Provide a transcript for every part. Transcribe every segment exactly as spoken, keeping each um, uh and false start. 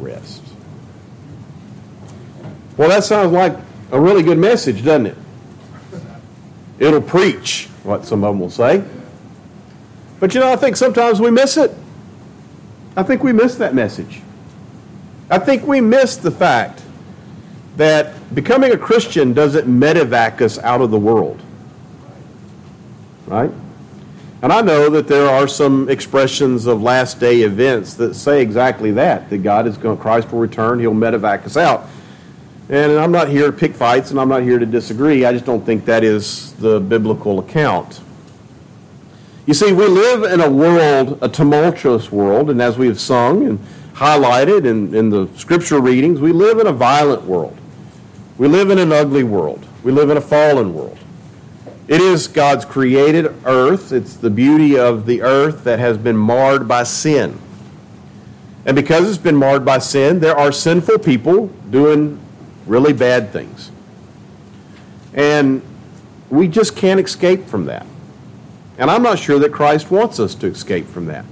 rest. Well, that sounds like a really good message, doesn't it? It'll preach, what some of them will say. But you know, I think sometimes we miss it. I think we miss that message. I think we miss the fact that becoming a Christian doesn't medevac us out of the world. Right? And I know that there are some expressions of last day events that say exactly that, that God is going, Christ will return, he'll medevac us out. And I'm not here to pick fights, and I'm not here to disagree. I just don't think that is the biblical account. You see, we live in a world, a tumultuous world, and as we have sung and highlighted in, in the scripture readings, we live in a violent world. We live in an ugly world. We live in a fallen world. It is God's created earth. It's the beauty of the earth that has been marred by sin. And because it's been marred by sin, there are sinful people doing really bad things. And we just can't escape from that. And I'm not sure that Christ wants us to escape from that.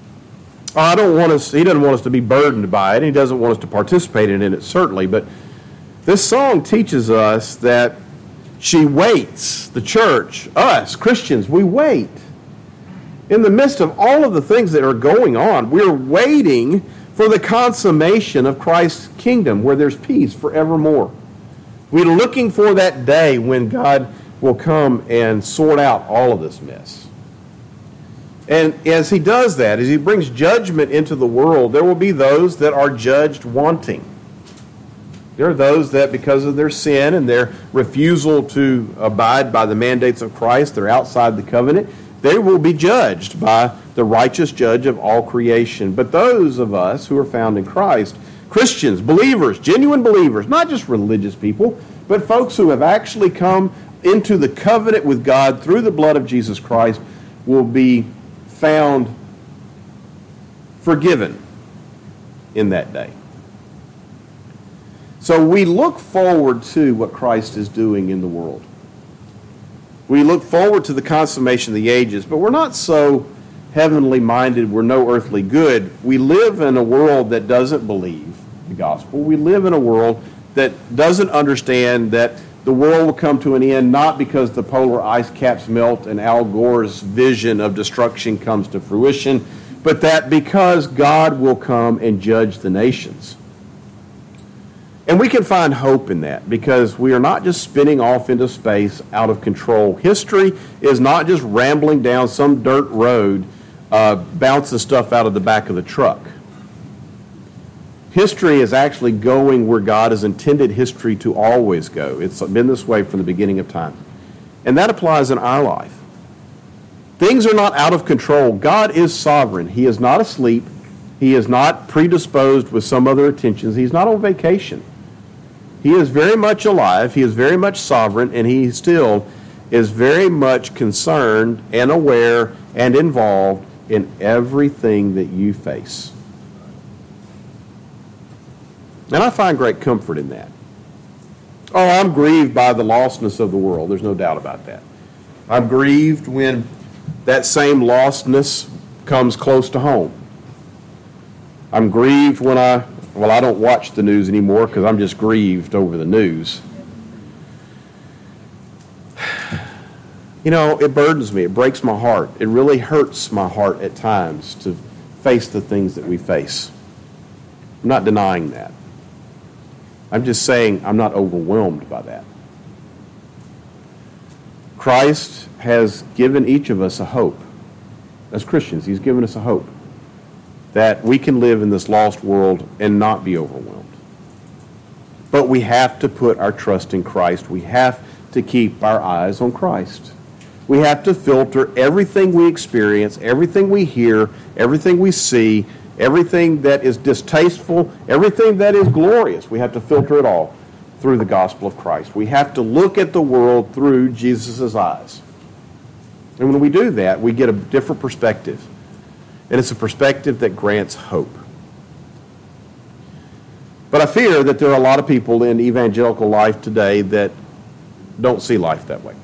I don't want us, he doesn't want us to be burdened by it. He doesn't want us to participate in it, certainly. But this song teaches us that she waits, the church, us, Christians, we wait. In the midst of all of the things that are going on, we're waiting for the consummation of Christ's kingdom where there's peace forevermore. We're looking for that day when God will come and sort out all of this mess. And as he does that, as he brings judgment into the world, there will be those that are judged wanting. There are those that, because of their sin and their refusal to abide by the mandates of Christ, they're outside the covenant, they will be judged by the righteous judge of all creation. But those of us who are found in Christ, Christians, believers, genuine believers, not just religious people, but folks who have actually come into the covenant with God through the blood of Jesus Christ, will be found forgiven in that day. So we look forward to what Christ is doing in the world. We look forward to the consummation of the ages, but we're not so heavenly minded, we're no earthly good. We live in a world that doesn't believe the gospel. We live in a world that doesn't understand that the world will come to an end not because the polar ice caps melt and Al Gore's vision of destruction comes to fruition, but that because God will come and judge the nations. And we can find hope in that because we are not just spinning off into space out of control. History is not just rambling down some dirt road, uh, bouncing stuff out of the back of the truck. History is actually going where God has intended history to always go. It's been this way from the beginning of time. And that applies in our life. Things are not out of control. God is sovereign. He is not asleep. He is not predisposed with some other attentions. He's not on vacation. He is very much alive. He is very much sovereign, and he still is very much concerned and aware and involved in everything that you face. And I find great comfort in that. Oh, I'm grieved by the lostness of the world. There's no doubt about that. I'm grieved when that same lostness comes close to home. I'm grieved when I, well, I don't watch the news anymore because I'm just grieved over the news. You know, it burdens me. It breaks my heart. It really hurts my heart at times to face the things that we face. I'm not denying that. I'm just saying I'm not overwhelmed by that. Christ has given each of us a hope. As Christians, he's given us a hope that we can live in this lost world and not be overwhelmed. But we have to put our trust in Christ. We have to keep our eyes on Christ. We have to filter everything we experience, everything we hear, everything we see, everything that is distasteful, everything that is glorious. We have to filter it all through the gospel of Christ. We have to look at the world through Jesus' eyes. And when we do that, we get a different perspective. And it's a perspective that grants hope. But I fear that there are a lot of people in evangelical life today that don't see life that way.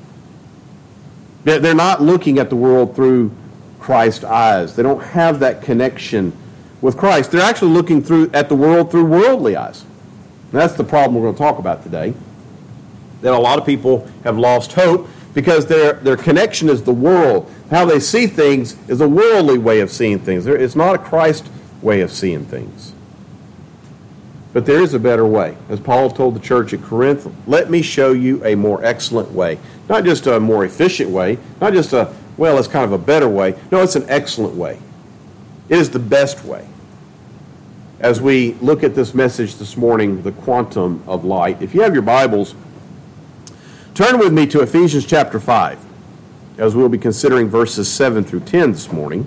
They're not looking at the world through Christ's eyes. They don't have that connection with Christ. They're actually looking through at the world through worldly eyes. And that's the problem we're going to talk about today. That a lot of people have lost hope because their, their connection is the world. How they see things is a worldly way of seeing things. It's not a Christ way of seeing things. But there is a better way. As Paul told the church at Corinth, let me show you a more excellent way. Not just a more efficient way, not just a, well, it's kind of a better way. No, it's an excellent way. It is the best way. As we look at this message this morning, the quantum of light, if you have your Bibles, turn with me to Ephesians chapter five, as we'll be considering verses seven through ten this morning.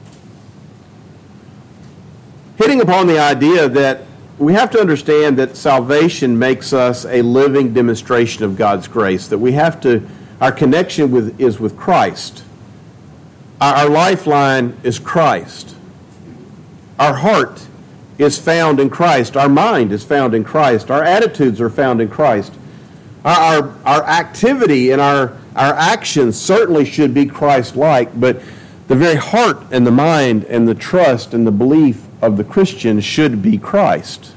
Hitting upon the idea that we have to understand that salvation makes us a living demonstration of God's grace, that we have to, our connection with is with Christ. Our, our lifeline is Christ. Our heart is found in Christ. Our mind is found in Christ. Our attitudes are found in Christ. Our, our, our activity and our, our actions certainly should be Christ-like, but the very heart and the mind and the trust and the belief of the Christian should be Christ.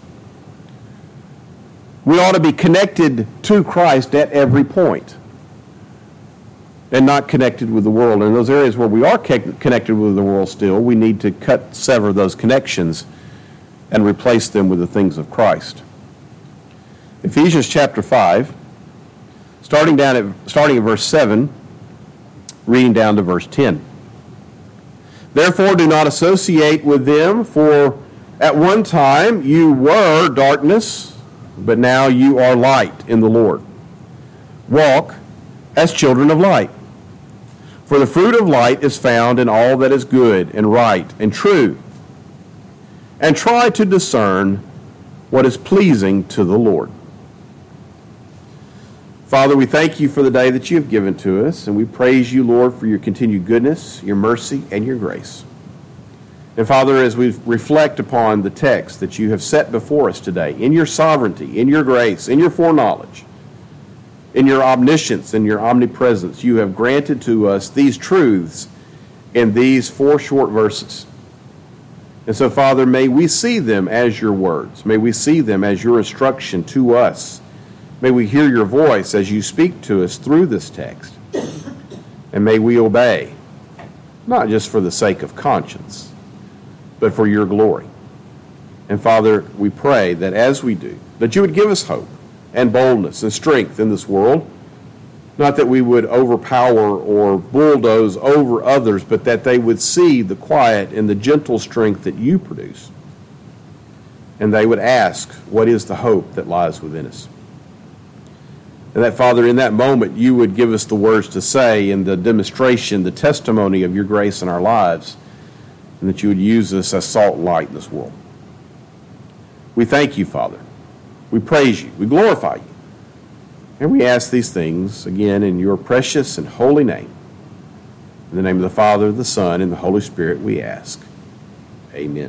We ought to be connected to Christ at every point and not connected with the world. In those areas where we are connected with the world still, we need to cut, sever those connections and replace them with the things of Christ. Ephesians chapter five, starting down at starting at verse seven, reading down to verse ten. Therefore do not associate with them, for at one time you were darkness, but now you are light in the Lord. Walk as children of light. For the fruit of light is found in all that is good and right and true. And try to discern what is pleasing to the Lord. Father, we thank you for the day that you have given to us, and we praise you, Lord, for your continued goodness, your mercy, and your grace. And Father, as we reflect upon the text that you have set before us today, in your sovereignty, in your grace, in your foreknowledge, in your omniscience and your omnipresence, you have granted to us these truths in these four short verses. And so, Father, may we see them as your words. May we see them as your instruction to us. May we hear your voice as you speak to us through this text. And may we obey, not just for the sake of conscience, but for your glory. And Father, we pray that as we do, that you would give us hope and boldness and strength in this world. Not that we would overpower or bulldoze over others, but that they would see the quiet and the gentle strength that you produce. And they would ask, what is the hope that lies within us? And that, Father, in that moment, you would give us the words to say in the demonstration, the testimony of your grace in our lives, and that you would use us as salt and light in this world. We thank you, Father. We praise you. We glorify you. And we ask these things, again, in your precious and holy name. In the name of the Father, the Son, and the Holy Spirit, we ask. Amen.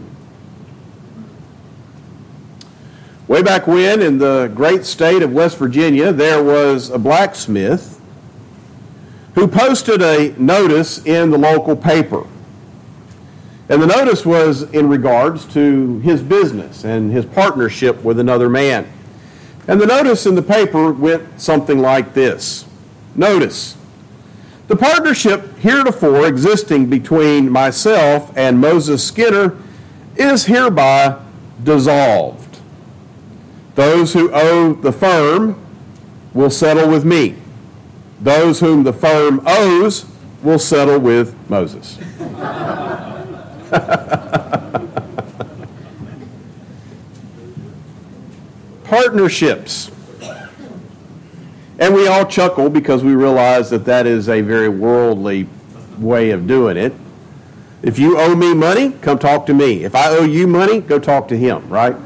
Way back when, in the great state of West Virginia, there was a blacksmith who posted a notice in the local paper. And the notice was in regards to his business and his partnership with another man. And the notice in the paper went something like this. Notice, the partnership heretofore existing between myself and Moses Skinner is hereby dissolved. Those who owe the firm will settle with me. Those whom the firm owes will settle with Moses. Partnerships. And we all chuckle because we realize that that is a very worldly way of doing it. If you owe me money, come talk to me. If I owe you money, go talk to him, right?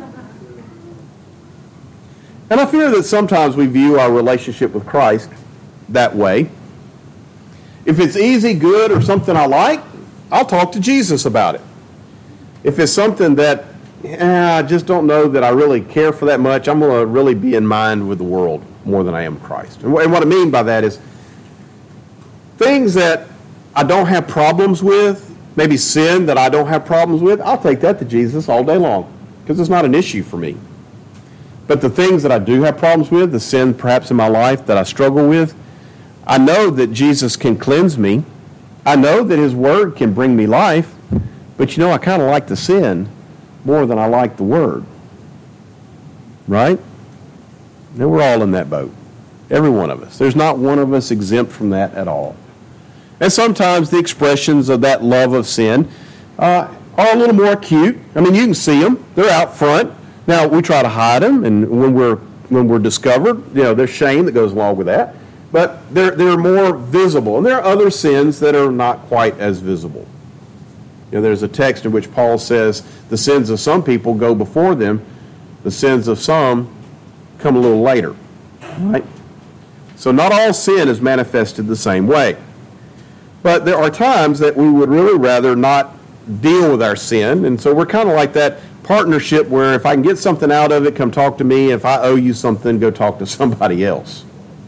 And I fear that sometimes we view our relationship with Christ that way. If it's easy, good, or something I like, I'll talk to Jesus about it. If it's something that eh, I just don't know that I really care for that much, I'm going to really be in mind with the world more than I am Christ. And what I mean by that is things that I don't have problems with, maybe sin that I don't have problems with, I'll take that to Jesus all day long because it's not an issue for me. But the things that I do have problems with, the sin perhaps in my life that I struggle with, I know that Jesus can cleanse me. I know that his word can bring me life. But you know, I kind of like the sin more than I like the word. Right? And we're all in that boat. Every one of us. There's not one of us exempt from that at all. And sometimes the expressions of that love of sin uh, are a little more acute. I mean, you can see them. They're out front. Now, we try to hide them, and when we're when we're discovered, you know, there's shame that goes along with that. But they're, they're more visible. And there are other sins that are not quite as visible. You know, there's a text in which Paul says the sins of some people go before them. The sins of some come a little later. Right? So not all sin is manifested the same way. But there are times that we would really rather not deal with our sin. And so we're kind of like that partnership where if I can get something out of it, come talk to me. If I owe you something, go talk to somebody else.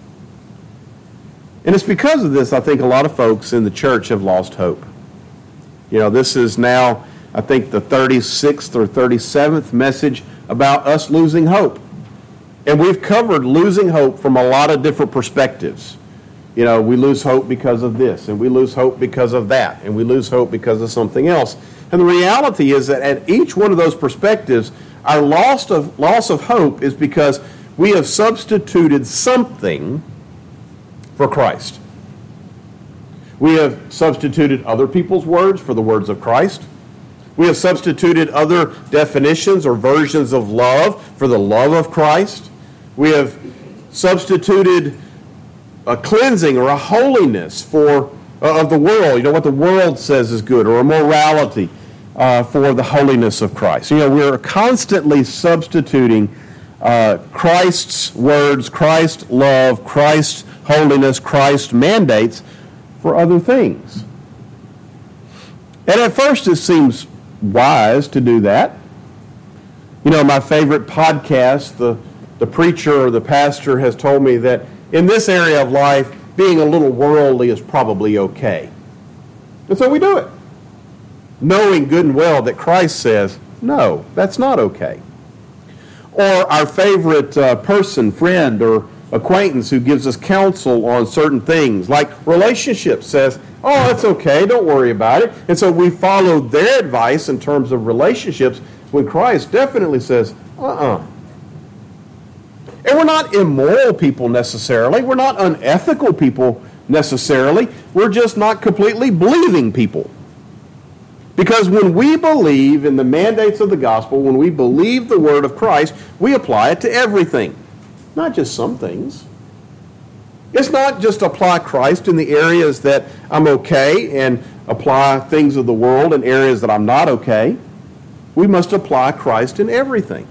And it's because of this, I think, a lot of folks in the church have lost hope. You know, this is now, I think, the thirty-sixth or thirty-seventh message about us losing hope. And we've covered losing hope from a lot of different perspectives. You know, we lose hope because of this, and we lose hope because of that, and we lose hope because of something else. And the reality is that at each one of those perspectives, our loss of, loss of hope is because we have substituted something for Christ. We have substituted other people's words for the words of Christ. We have substituted other definitions or versions of love for the love of Christ. We have substituted a cleansing or a holiness for uh, of the world, you know, what the world says is good, or a morality uh, for the holiness of Christ. You know, we're constantly substituting uh, Christ's words, Christ's love, Christ's holiness, Christ's mandates for other things. And at first it seems wise to do that. You know, my favorite podcast, the, the preacher or the pastor has told me that in this area of life, being a little worldly is probably okay. And so we do it, knowing good and well that Christ says, no, that's not okay. Or our favorite uh, person, friend, or acquaintance who gives us counsel on certain things, like relationships, says, oh, that's okay, don't worry about it. And so we follow their advice in terms of relationships when Christ definitely says, uh-uh. And we're not immoral people necessarily. We're not unethical people necessarily. We're just not completely believing people. Because when we believe in the mandates of the gospel, when we believe the word of Christ, we apply it to everything. Not just some things. It's not just apply Christ in the areas that I'm okay and apply things of the world in areas that I'm not okay. We must apply Christ in everything.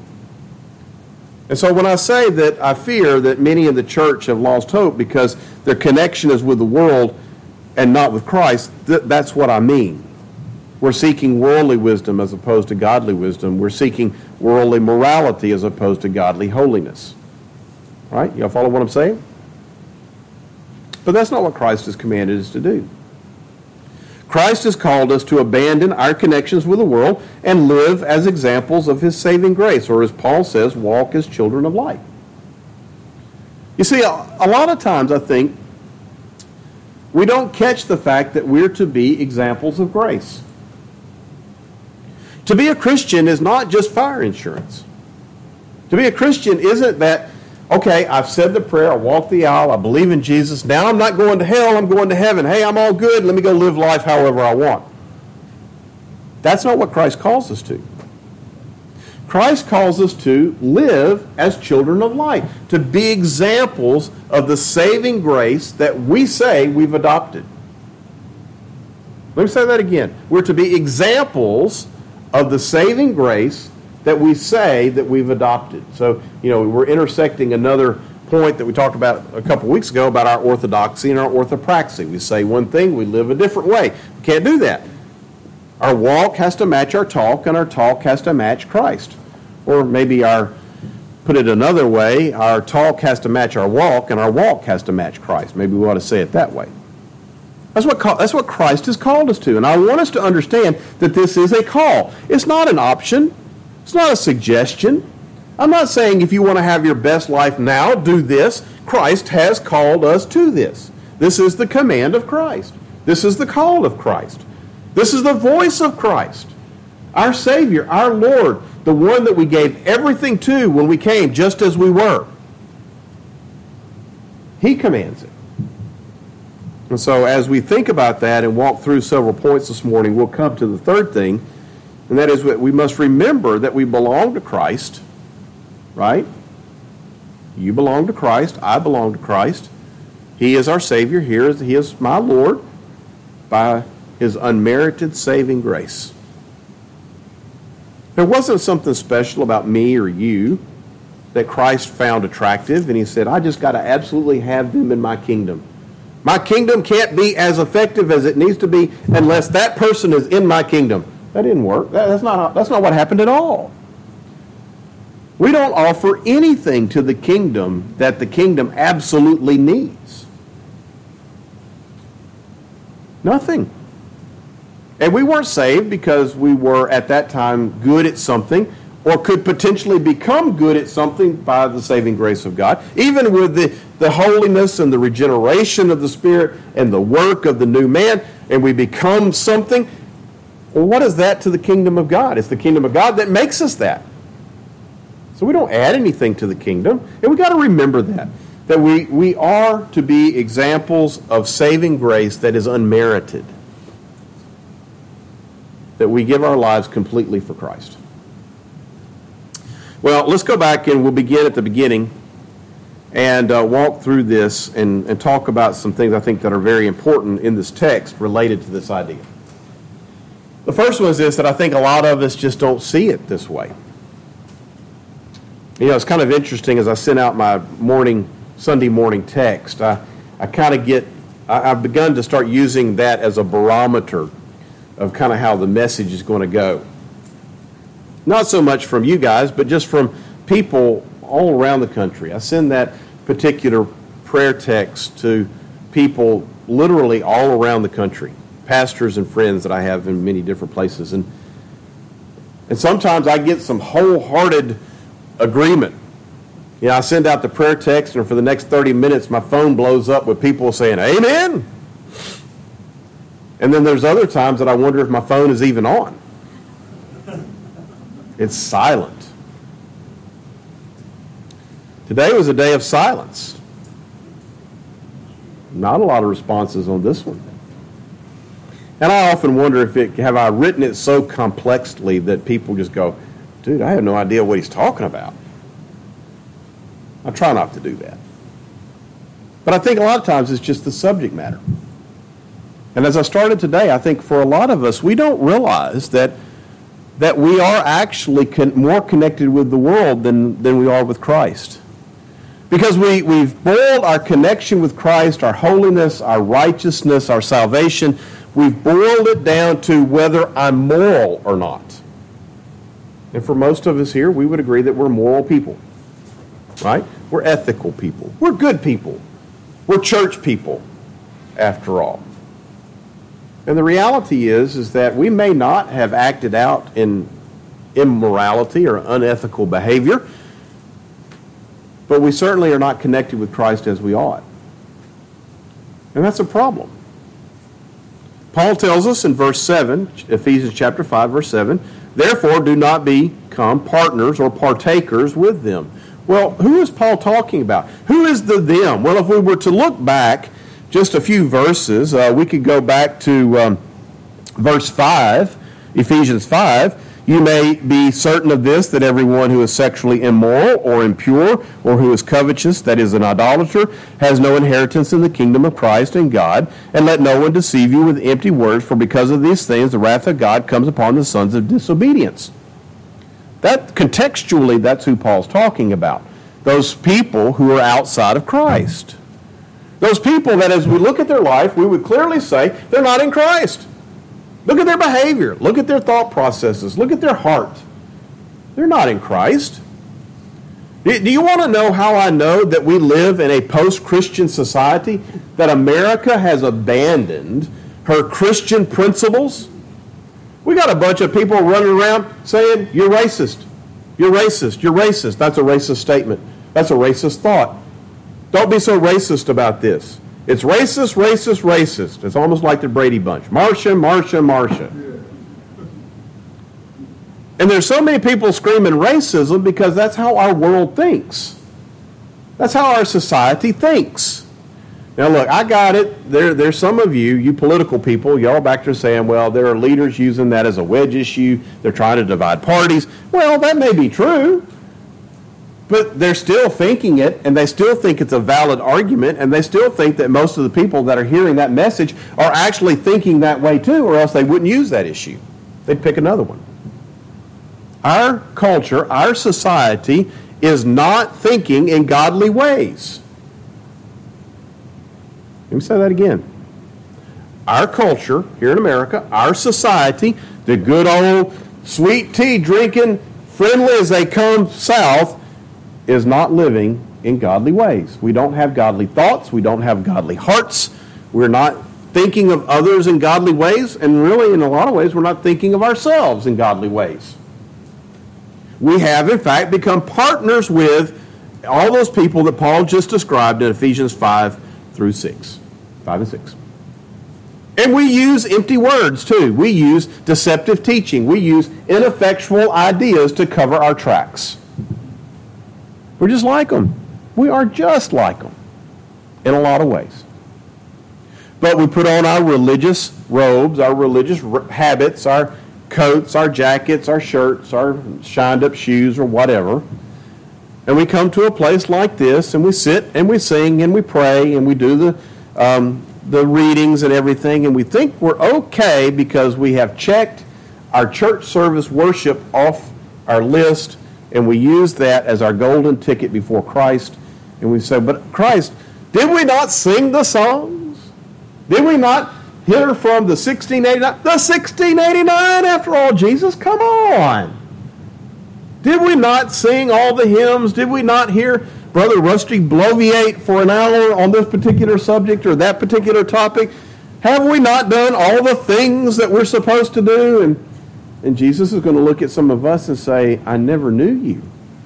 And so when I say that I fear that many in the church have lost hope because their connection is with the world and not with Christ, th- that's what I mean. We're seeking worldly wisdom as opposed to godly wisdom. We're seeking worldly morality as opposed to godly holiness. Right? You all follow what I'm saying? But that's not what Christ has commanded us to do. Christ has called us to abandon our connections with the world and live as examples of his saving grace, or as Paul says, walk as children of light. You see, a, a lot of times I think we don't catch the fact that we're to be examples of grace. To be a Christian is not just fire insurance. To be a Christian isn't that, okay, I've said the prayer, I walked the aisle, I believe in Jesus, now I'm not going to hell, I'm going to heaven. Hey, I'm all good, let me go live life however I want. That's not what Christ calls us to. Christ calls us to live as children of light, to be examples of the saving grace that we say we've adopted. Let me say that again. We're to be examples of the saving grace that we say that we've adopted. So, you know, we're intersecting another point that we talked about a couple weeks ago about our orthodoxy and our orthopraxy. We say one thing, we live a different way. We can't do that. Our walk has to match our talk, and our talk has to match Christ. Or maybe our, put it another way, our talk has to match our walk, and our walk has to match Christ. Maybe we ought to say it that way. That's what, that's what Christ has called us to. And I want us to understand that this is a call. It's not an option. It's not a suggestion. I'm not saying if you want to have your best life now, do this. Christ has called us to this. This is the command of Christ. This is the call of Christ. This is the voice of Christ. Our Savior, our Lord, the one that we gave everything to when we came, just as we were. He commands it. And so as we think about that and walk through several points this morning, we'll come to the third thing, and that is that we must remember that we belong to Christ, right? You belong to Christ. I belong to Christ. He is our Savior. He is, he is my Lord by His unmerited saving grace. There wasn't something special about me or you that Christ found attractive, and He said, I just got to absolutely have them in my kingdom. My kingdom can't be as effective as it needs to be unless that person is in my kingdom. That didn't work. That, that's not, that's not what happened at all. We don't offer anything to the kingdom that the kingdom absolutely needs. Nothing. And we weren't saved because we were at that time good at something or could potentially become good at something by the saving grace of God. Even with the, the holiness and the regeneration of the Spirit and the work of the new man, and we become something. Well, what is that to the kingdom of God? It's the kingdom of God that makes us that. So we don't add anything to the kingdom. And we've got to remember that. That we, we are to be examples of saving grace that is unmerited. That we give our lives completely for Christ. Well, let's go back and we'll begin at the beginning and uh, walk through this and, and talk about some things I think that are very important in this text related to this idea. The first one is this, that I think a lot of us just don't see it this way. You know, it's kind of interesting as I sent out my morning, Sunday morning text, I, I kind of get, I, I've begun to start using that as a barometer of kind of how the message is going to go. Not so much from you guys, but just from people all around the country. I send that particular prayer text to people literally all around the country, pastors and friends that I have in many different places. And, and sometimes I get some wholehearted agreement. You know, I send out the prayer text, and for the next thirty minutes, my phone blows up with people saying, Amen. And then there's other times that I wonder if my phone is even on. It's silent. Today was a day of silence. Not a lot of responses on this one. And I often wonder if it, have I written it so complexly that people just go, dude, I have no idea what he's talking about. I try not to do that. But I think a lot of times it's just the subject matter. And as I started today, I think for a lot of us, we don't realize that that we are actually con- more connected with the world than, than we are with Christ. Because we, we've boiled our connection with Christ, our holiness, our righteousness, our salvation, we've boiled it down to whether I'm moral or not. And for most of us here, we would agree that we're moral people. Right? We're ethical people. We're good people. We're church people, after all. And the reality is, is that we may not have acted out in immorality or unethical behavior, but we certainly are not connected with Christ as we ought. And that's a problem. Paul tells us in verse seven, Ephesians chapter five, verse seven, therefore do not become partners or partakers with them. Well, who is Paul talking about? Who is the them? Well, if we were to look back just a few verses, uh, we could go back to um, verse five, Ephesians five. You may be certain of this, that everyone who is sexually immoral or impure or who is covetous, that is an idolater, has no inheritance in the kingdom of Christ and God. And let no one deceive you with empty words, for because of these things the wrath of God comes upon the sons of disobedience. That contextually, that's who Paul's talking about. Those people who are outside of Christ. Those people that as we look at their life, we would clearly say they're not in Christ. Look at their behavior. Look at their thought processes. Look at their heart. They're not in Christ. Do you want to know how I know that we live in a post-Christian society? That America has abandoned her Christian principles? We got a bunch of people running around saying, you're racist, you're racist, you're racist. That's a racist statement. That's a racist thought. Don't be so racist about this. It's racist, racist, racist. It's almost like the Brady Bunch. Marcia, Marcia, Marcia. And there's so many people screaming racism because that's how our world thinks. That's how our society thinks. Now look, I got it. There, there's some of you, you political people, y'all back there saying, well, there are leaders using that as a wedge issue. They're trying to divide parties. Well, that may be true. But they're still thinking it, and they still think it's a valid argument, and they still think that most of the people that are hearing that message are actually thinking that way too, or else they wouldn't use that issue. They'd pick another one. Our culture, our society, is not thinking in godly ways. Let me say that again. Our culture here in America, our society, the good old sweet tea drinking, friendly as they come south, is not living in godly ways. We don't have godly thoughts. We don't have godly hearts. We're not thinking of others in godly ways, and really, in a lot of ways, we're not thinking of ourselves in godly ways. We have, in fact, become partners with all those people that Paul just described in Ephesians five through six. five and six. And we use empty words, too. We use deceptive teaching. We use ineffectual ideas to cover our tracks. We're just like them. We are just like them in a lot of ways. But we put on our religious robes, our religious habits, our coats, our jackets, our shirts, our shined-up shoes, or whatever. And we come to a place like this, and we sit, and we sing, and we pray, and we do the um, the readings and everything, and we think we're okay because we have checked our church service worship off our list, and we use that as our golden ticket before Christ. And we say, but Christ, did we not sing the songs? Did we not hear from the sixteen eighty-nine? The sixteen eighty-nine, after all, Jesus, come on. Did we not sing all the hymns? Did we not hear Brother Rusty bloviate for an hour on this particular subject or that particular topic? Have we not done all the things that we're supposed to do? And And Jesus is going to look at some of us and say, I never knew you.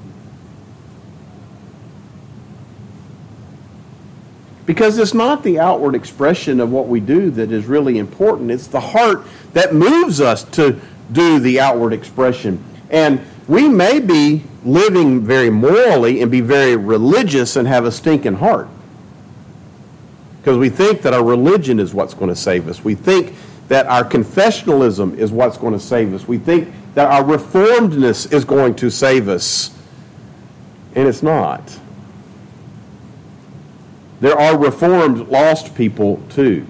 Because it's not the outward expression of what we do that is really important. It's the heart that moves us to do the outward expression. And we may be living very morally and be very religious and have a stinking heart. Because we think that our religion is what's going to save us. We think that our confessionalism is what's going to save us. We think that our reformedness is going to save us. And it's not. There are reformed lost people too.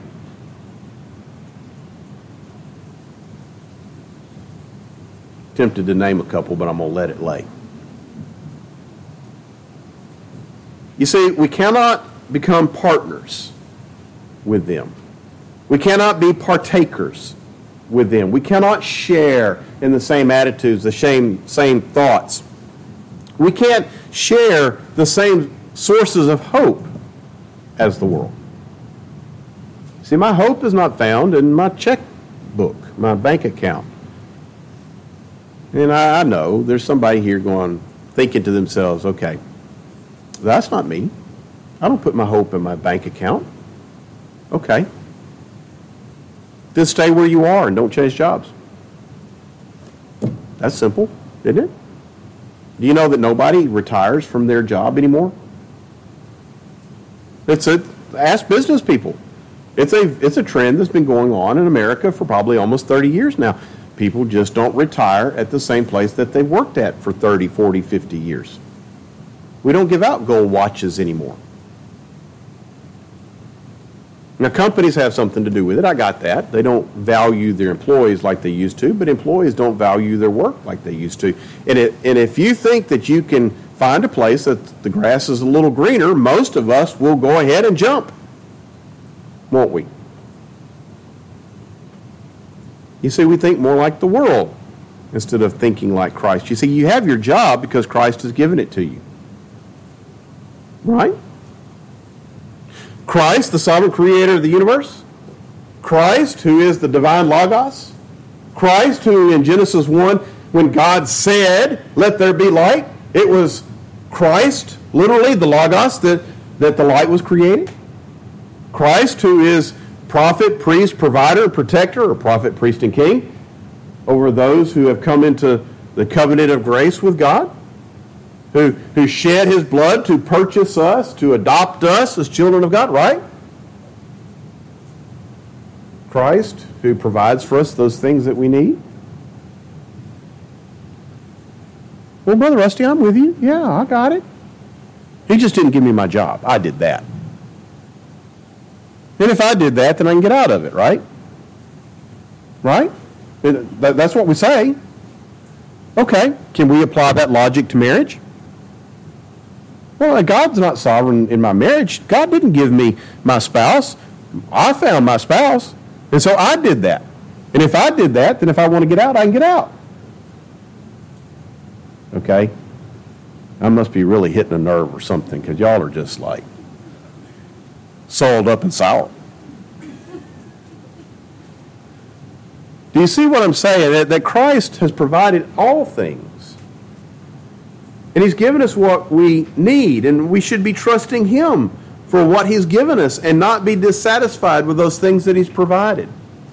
Tempted to name a couple, but I'm going to let it lay. You see, we cannot become partners with them. We cannot be partakers with them. We cannot share in the same attitudes, the same, same thoughts. We can't share the same sources of hope as the world. See, my hope is not found in my checkbook, my bank account. And I, I know there's somebody here going, thinking to themselves, okay, that's not me. I don't put my hope in my bank account. Okay. Then stay where you are and don't change jobs. That's simple, isn't it? Do you know that nobody retires from their job anymore? It's a, ask business people. It's a, it's a trend that's been going on in America for probably almost thirty years now. People just don't retire at the same place that they've worked at for thirty, forty, fifty years. We don't give out gold watches anymore. Now, companies have something to do with it. I got that. They don't value their employees like they used to, but employees don't value their work like they used to. And, it, and if you think that you can find a place that the grass is a little greener, most of us will go ahead and jump, won't we? You see, we think more like the world instead of thinking like Christ. You see, you have your job because Christ has given it to you. Right? Christ, the sovereign creator of the universe. Christ, who is the divine Logos. Christ, who in Genesis one, when God said, let there be light, it was Christ, literally the Logos, that, that the light was created. Christ, who is prophet, priest, provider, protector, or prophet, priest, and king over those who have come into the covenant of grace with God, who, who shed his blood to purchase us, to adopt us as children of God, right? Christ, who provides for us those things that we need. Well, Brother Rusty, I'm with you. Yeah, I got it. He just didn't give me my job. I did that. And if I did that, then I can get out of it, right? Right? That's what we say. Okay, can we apply that logic to marriage? Well, God's not sovereign in my marriage. God didn't give me my spouse. I found my spouse. And so I did that. And if I did that, then if I want to get out, I can get out. Okay? I must be really hitting a nerve or something, because y'all are just like soiled up and sour. Do you see what I'm saying? That, that Christ has provided all things. And he's given us what we need, and we should be trusting him for what he's given us and not be dissatisfied with those things that he's provided.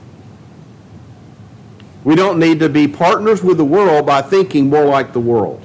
We don't need to be partners with the world by thinking more like the world.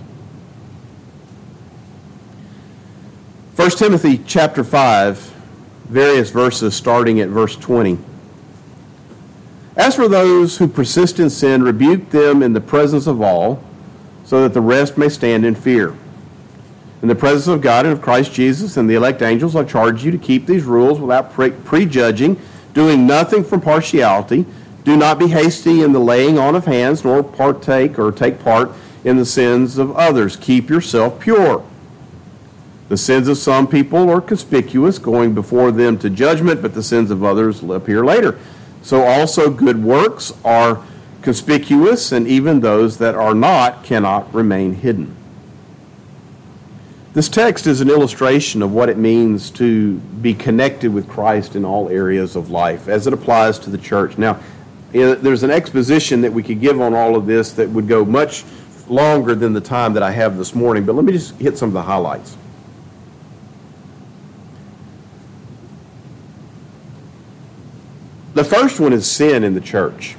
First Timothy chapter five, various verses starting at verse twenty. As for those who persist in sin, rebuke them in the presence of all, so that the rest may stand in fear. In the presence of God and of Christ Jesus and the elect angels, I charge you to keep these rules without pre- prejudging, doing nothing from partiality. Do not be hasty in the laying on of hands, nor partake or take part in the sins of others. Keep yourself pure. The sins of some people are conspicuous, going before them to judgment, but the sins of others appear later. So also good works are conspicuous, and even those that are not cannot remain hidden. This text is an illustration of what it means to be connected with Christ in all areas of life as it applies to the church. Now, there's an exposition that we could give on all of this that would go much longer than the time that I have this morning, but let me just hit some of the highlights. The first one is sin in the church.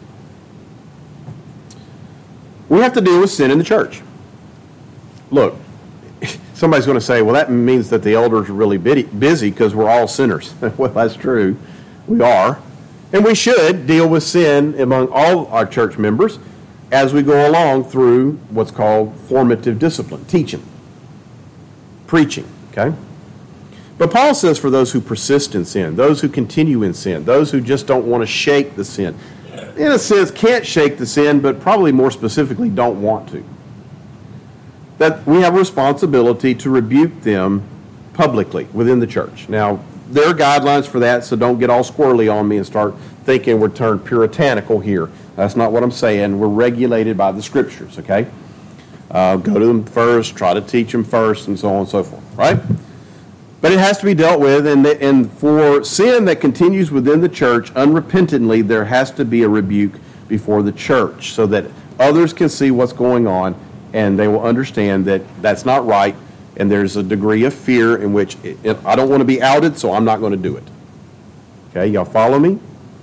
We have to deal with sin in the church. Look, somebody's going to say, well, that means that the elders are really busy because we're all sinners. Well, that's true. We are. And we should deal with sin among all our church members as we go along through what's called formative discipline, teaching, preaching, okay? But Paul says for those who persist in sin, those who continue in sin, those who just don't want to shake the sin, in a sense can't shake the sin, but probably more specifically don't want to, that we have a responsibility to rebuke them publicly within the church. Now, there are guidelines for that, so don't get all squirrely on me and start thinking we're turned puritanical here. That's not what I'm saying. We're regulated by the Scriptures, okay? Uh, go to them first, try to teach them first, and so on and so forth, right? But it has to be dealt with, and, and for sin that continues within the church unrepentantly, there has to be a rebuke before the church so that others can see what's going on and they will understand that that's not right, and there's a degree of fear in which it, it, I don't want to be outed, so I'm not going to do it. Okay, y'all follow me?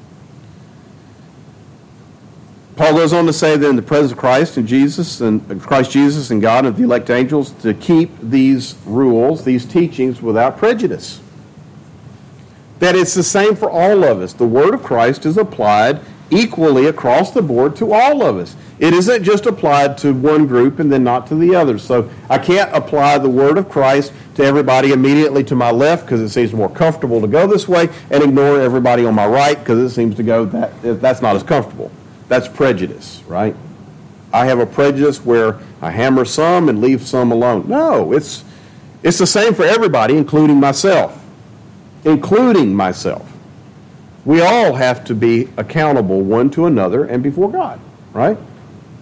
Paul goes on to say that in the presence of Christ and Jesus and Christ Jesus and God and the elect angels to keep these rules, these teachings without prejudice. That it's the same for all of us. The word of Christ is applied equally across the board to all of us. It isn't just applied to one group and then not to the others. So I can't apply the word of Christ to everybody immediately to my left because it seems more comfortable to go this way, and ignore everybody on my right because it seems to go that that's not as comfortable. That's prejudice, right? I have a prejudice where I hammer some and leave some alone. No, it's it's the same for everybody, including myself. Including myself. We all have to be accountable one to another and before God, right?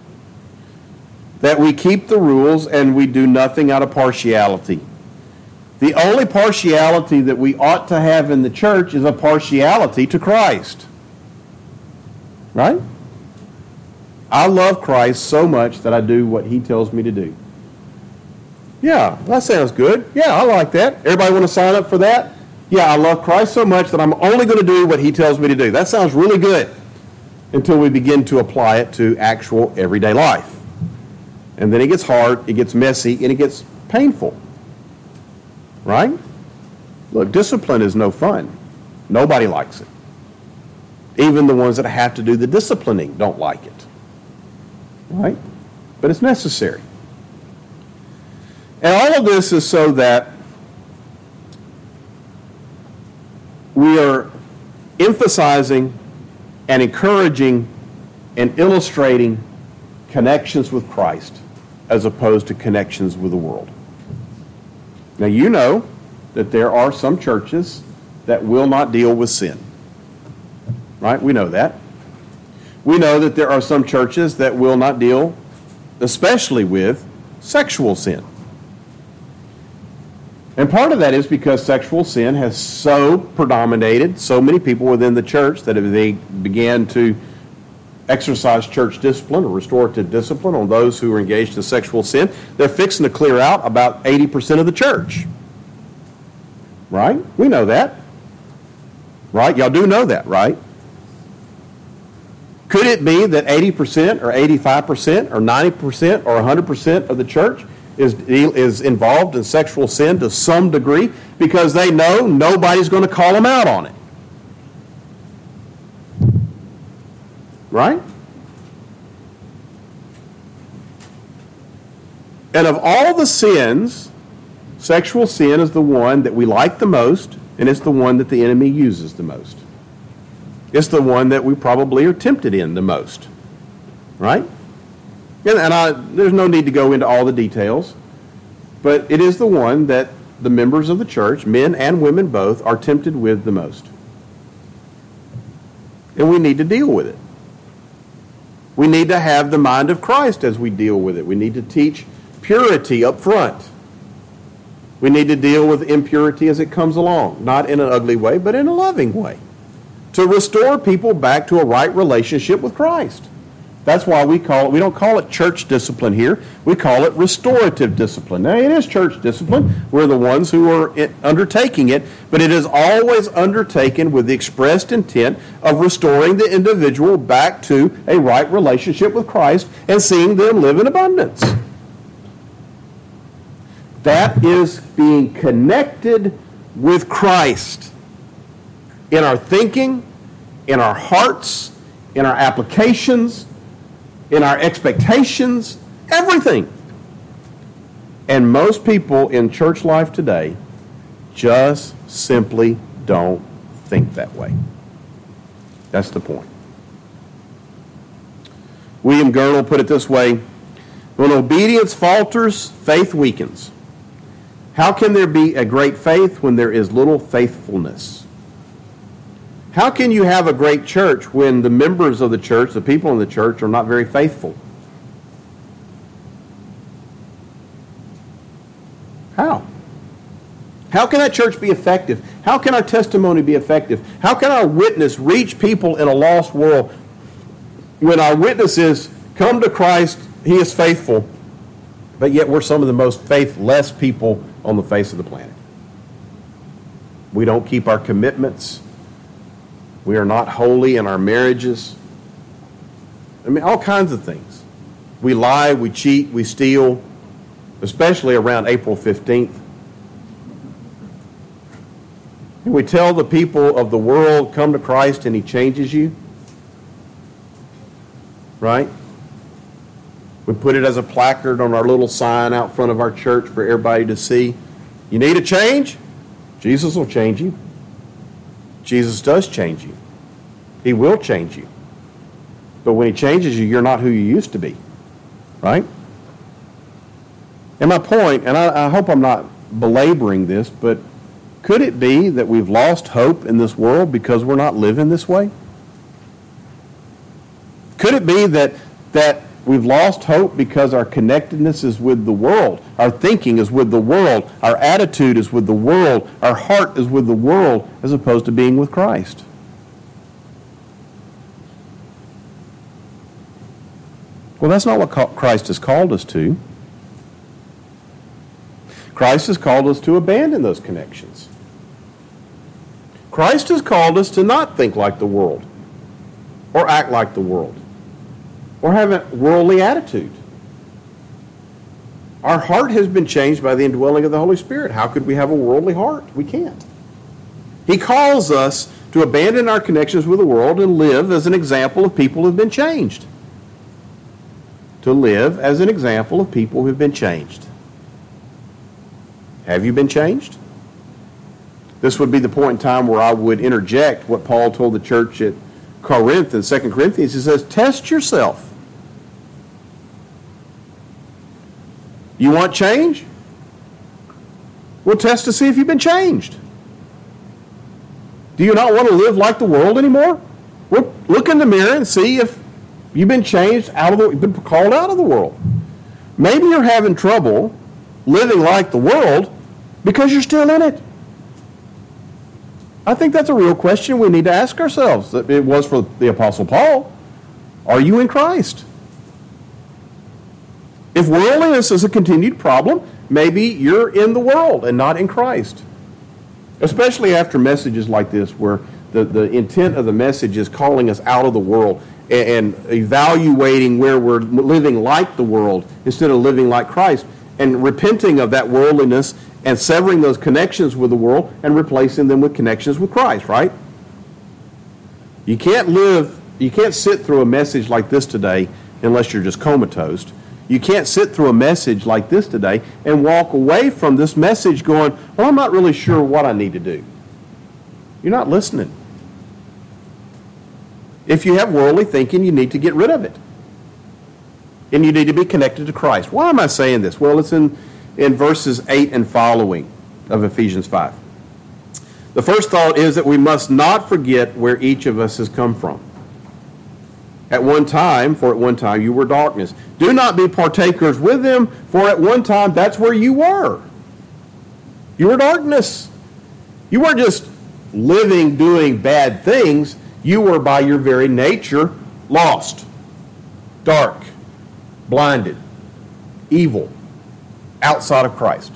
That we keep the rules and we do nothing out of partiality. The only partiality that we ought to have in the church is a partiality to Christ. Right? I love Christ so much that I do what he tells me to do. Yeah, that sounds good. Yeah, I like that. Everybody want to sign up for that? Yeah, I love Christ so much that I'm only going to do what he tells me to do. That sounds really good until we begin to apply it to actual everyday life. And then it gets hard, it gets messy, and it gets painful. Right? Look, discipline is no fun. Nobody likes it. Even the ones that have to do the disciplining don't like it. Right? But it's necessary. And all of this is so that we are emphasizing and encouraging and illustrating connections with Christ as opposed to connections with the world. Now, you know that there are some churches that will not deal with sin. Right? We know that. We know that there are some churches that will not deal, especially with sexual sin. And part of that is because sexual sin has so predominated, so many people within the church that if they began to exercise church discipline or restorative discipline on those who are engaged in sexual sin, they're fixing to clear out about eighty percent of the church. Right? We know that. Right? Y'all do know that, right? Could it be that eighty percent or eighty-five percent or ninety percent or one hundred percent of the church is, is involved in sexual sin to some degree because they know nobody's going to call them out on it? Right? And of all the sins, sexual sin is the one that we like the most, and it's the one that the enemy uses the most. It's the one that we probably are tempted in the most. Right? And, and I, there's no need to go into all the details, but it is the one that the members of the church, men and women both, are tempted with the most. And we need to deal with it. We need to have the mind of Christ as we deal with it. We need to teach purity up front. We need to deal with impurity as it comes along, not in an ugly way, but in a loving way, to restore people back to a right relationship with Christ. That's why we call it, we don't call it church discipline here, we call it restorative discipline. Now, it is church discipline. We're the ones who are undertaking it, but it is always undertaken with the expressed intent of restoring the individual back to a right relationship with Christ and seeing them live in abundance. That is being connected with Christ in our thinking, in our hearts, in our applications, in our expectations, everything. And most people in church life today just simply don't think that way. That's the point. William Gurnall put it this way: when obedience falters, faith weakens. How can there be a great faith when there is little faithfulness? How can you have a great church when the members of the church, the people in the church, are not very faithful? How? How can that church be effective? How can our testimony be effective? How can our witness reach people in a lost world when our witness is, come to Christ, he is faithful, but yet we're some of the most faithless people on the face of the planet? We don't keep our commitments. We are not holy in our marriages. I mean, all kinds of things. We lie, we cheat, we steal, especially around April fifteenth. And we tell the people of the world, come to Christ and he changes you. Right? We put it as a placard on our little sign out front of our church for everybody to see. You need a change? Jesus will change you. Jesus does change you. He will change you. But when he changes you, you're not who you used to be. Right? And my point, and I, I hope I'm not belaboring this, but could it be that we've lost hope in this world because we're not living this way? Could it be that that We've lost hope because our connectedness is with the world. Our thinking is with the world. Our attitude is with the world. Our heart is with the world as opposed to being with Christ. Well, that's not what Christ has called us to. Christ has called us to abandon those connections. Christ has called us to not think like the world or act like the world or have a worldly attitude. Our heart has been changed by the indwelling of the Holy Spirit. How could we have a worldly heart? We can't. He calls us to abandon our connections with the world and live as an example of people who have been changed. To live as an example of people who have been changed. Have you been changed? This would be the point in time where I would interject what Paul told the church at Corinth in Second Corinthians. He says, test yourself. You want change? Well, test to see if you've been changed. Do you not want to live like the world anymore? Well, look in the mirror and see if you've been changed out of the, you've been called out of the world. Maybe you're having trouble living like the world because you're still in it. I think that's a real question we need to ask ourselves. It was for the Apostle Paul. Are you in Christ? If worldliness is a continued problem, maybe you're in the world and not in Christ. Especially after messages like this where the, the intent of the message is calling us out of the world and, and evaluating where we're living like the world instead of living like Christ and repenting of that worldliness and severing those connections with the world and replacing them with connections with Christ, right? You can't live, you can't sit through a message like this today unless you're just comatose. You can't sit through a message like this today and walk away from this message going, well, I'm not really sure what I need to do. You're not listening. If you have worldly thinking, you need to get rid of it. And you need to be connected to Christ. Why am I saying this? Well, it's in, in verses eight and following of Ephesians five. The first thought is that we must not forget where each of us has come from. At one time, for at one time you were darkness. Do not be partakers with them, for at one time that's where you were. You were darkness. You weren't just living, doing bad things. You were by your very nature lost, dark, blinded, evil, outside of Christ.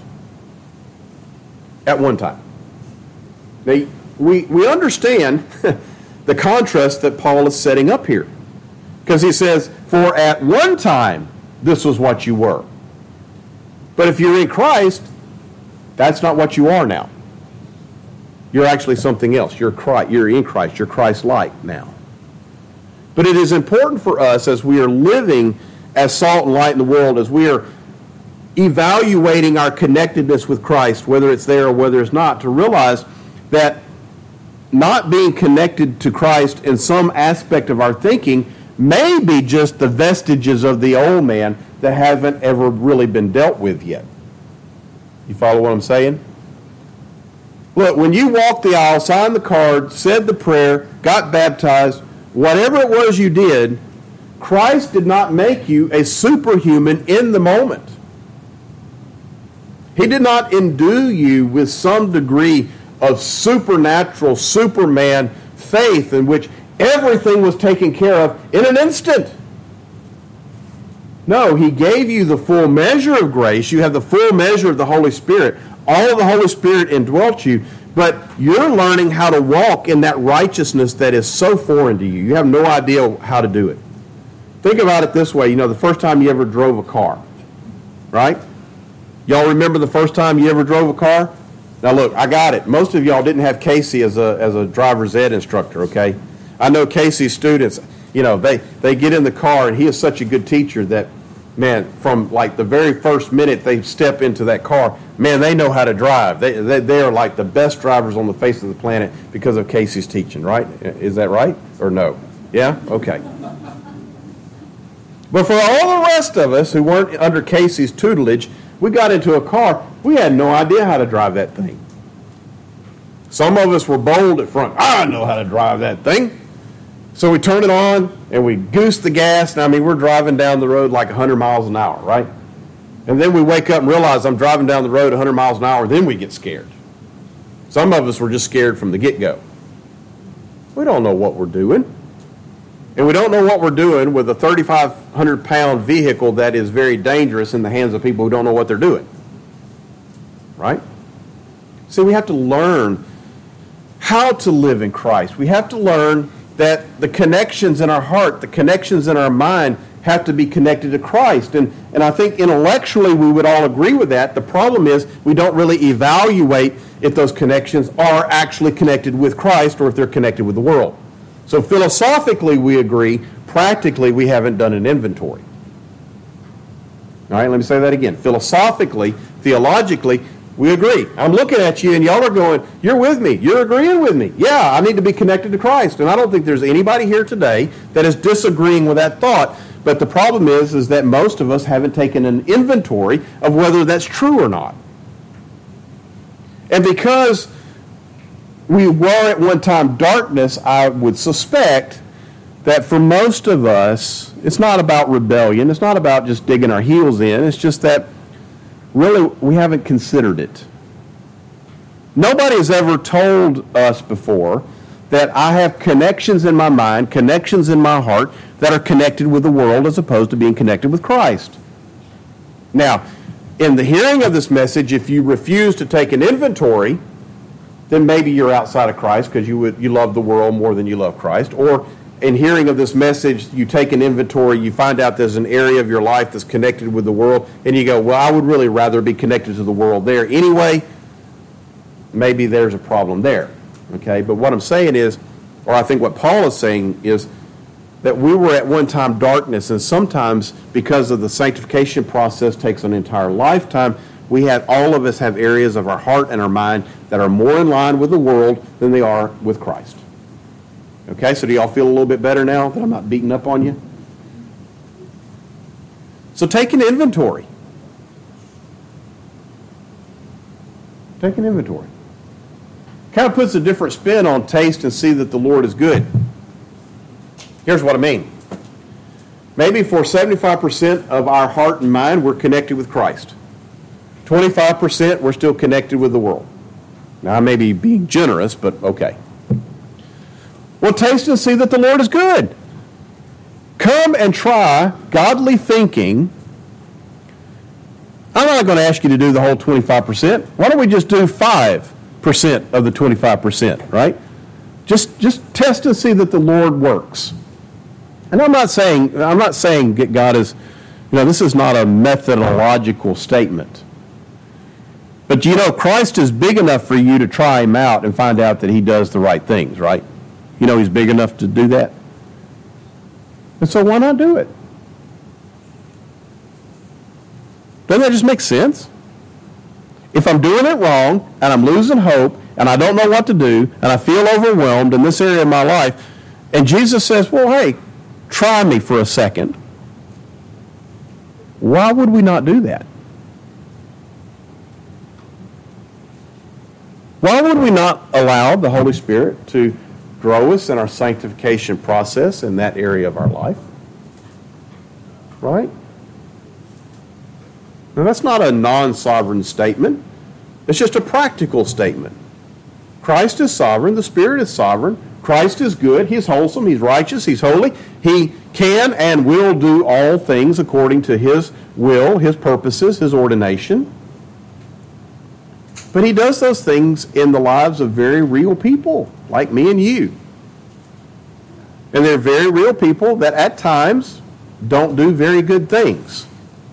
At one time. Now, we, we understand the contrast that Paul is setting up here. Because he says, for at one time, this was what you were. But if you're in Christ, that's not what you are now. You're actually something else. You're Christ, you're in Christ. You're Christ-like now. But it is important for us as we are living as salt and light in the world, as we are evaluating our connectedness with Christ, whether it's there or whether it's not, to realize that not being connected to Christ in some aspect of our thinking may be just the vestiges of the old man that haven't ever really been dealt with yet. You follow what I'm saying? Look, when you walked the aisle, signed the card, said the prayer, got baptized, whatever it was you did, Christ did not make you a superhuman in the moment. He did not endue you with some degree of supernatural, Superman faith in which everything was taken care of in an instant. No, he gave you the full measure of grace. You have the full measure of the Holy Spirit. All of the Holy Spirit indwelt you, but you're learning how to walk in that righteousness that is so foreign to you. You have no idea how to do it. Think about it this way. You know, the first time you ever drove a car, right? Y'all remember the first time you ever drove a car? Now look, I got it. Most of y'all didn't have Casey as a as a driver's ed instructor, okay? I know Casey's students, you know, they, they get in the car, and he is such a good teacher that, man, from like the very first minute they step into that car, man, they know how to drive. They, they, they are like the best drivers on the face of the planet because of Casey's teaching, right? Is that right or no? Yeah? Okay. But for all the rest of us who weren't under Casey's tutelage, we got into a car, we had no idea how to drive that thing. Some of us were bold at front. I know how to drive that thing. So we turn it on and we goose the gas, and I mean, we're driving down the road like one hundred miles an hour, right? And then we wake up and realize I'm driving down the road one hundred miles an hour, then we get scared. Some of us were just scared from the get-go. We don't know what we're doing. And we don't know what we're doing with a thirty-five hundred pound vehicle that is very dangerous in the hands of people who don't know what they're doing. Right? See, we have to learn how to live in Christ. We have to learn that the connections in our heart, the connections in our mind, have to be connected to Christ. And, and I think intellectually we would all agree with that. The problem is we don't really evaluate if those connections are actually connected with Christ or if they're connected with the world. So philosophically we agree, practically we haven't done an inventory. All right, let me say that again. Philosophically, theologically, we agree. I'm looking at you and y'all are going, you're with me, you're agreeing with me. Yeah, I need to be connected to Christ. And I don't think there's anybody here today that is disagreeing with that thought. But the problem is, is that most of us haven't taken an inventory of whether that's true or not. And because we were at one time darkness, I would suspect that for most of us, it's not about rebellion. It's not about just digging our heels in. It's just that really we haven't considered it. Nobody has ever told us before that I have connections in my mind, connections in my heart that are connected with the world as opposed to being connected with Christ. Now, in the hearing of this message, if you refuse to take an inventory, then maybe you're outside of Christ because you would you love the world more than you love Christ. Or in hearing of this message, you take an inventory, you find out there's an area of your life that's connected with the world, and you go, well, I would really rather be connected to the world there anyway. Maybe there's a problem there. Okay, but what I'm saying is, or I think what Paul is saying is, that we were at one time darkness, and sometimes because of the sanctification process takes an entire lifetime, we have all of us have areas of our heart and our mind that are more in line with the world than they are with Christ. Okay, so do y'all feel a little bit better now that I'm not beating up on you? So take an inventory. Take an inventory. Kind of puts a different spin on taste and see that the Lord is good. Here's what I mean. Maybe for seventy-five percent of our heart and mind, we're connected with Christ. twenty-five percent, we're still connected with the world. Now, I may be being generous, but okay. Well, taste and see that the Lord is good. Come and try godly thinking. I'm not going to ask you to do the whole twenty-five percent. Why don't we just do five percent of the twenty-five percent, right? Just, just test and see that the Lord works. And I'm not saying, I'm not saying that God is, you know, this is not a methodological statement. But you know, Christ is big enough for you to try him out and find out that he does the right things, right? You know he's big enough to do that. And so why not do it? Doesn't that just make sense? If I'm doing it wrong and I'm losing hope and I don't know what to do and I feel overwhelmed in this area of my life, and Jesus says, well, hey, try me for a second. Why would we not do that? Why would we not allow the Holy Spirit to grow us in our sanctification process in that area of our life? Right? Now, that's not a non-sovereign statement. It's just a practical statement. Christ is sovereign. The Spirit is sovereign. Christ is good. He's wholesome. He's righteous. He's holy. He can and will do all things according to his will, his purposes, his ordination. But he does those things in the lives of very real people, like me and you. And they're very real people that at times don't do very good things.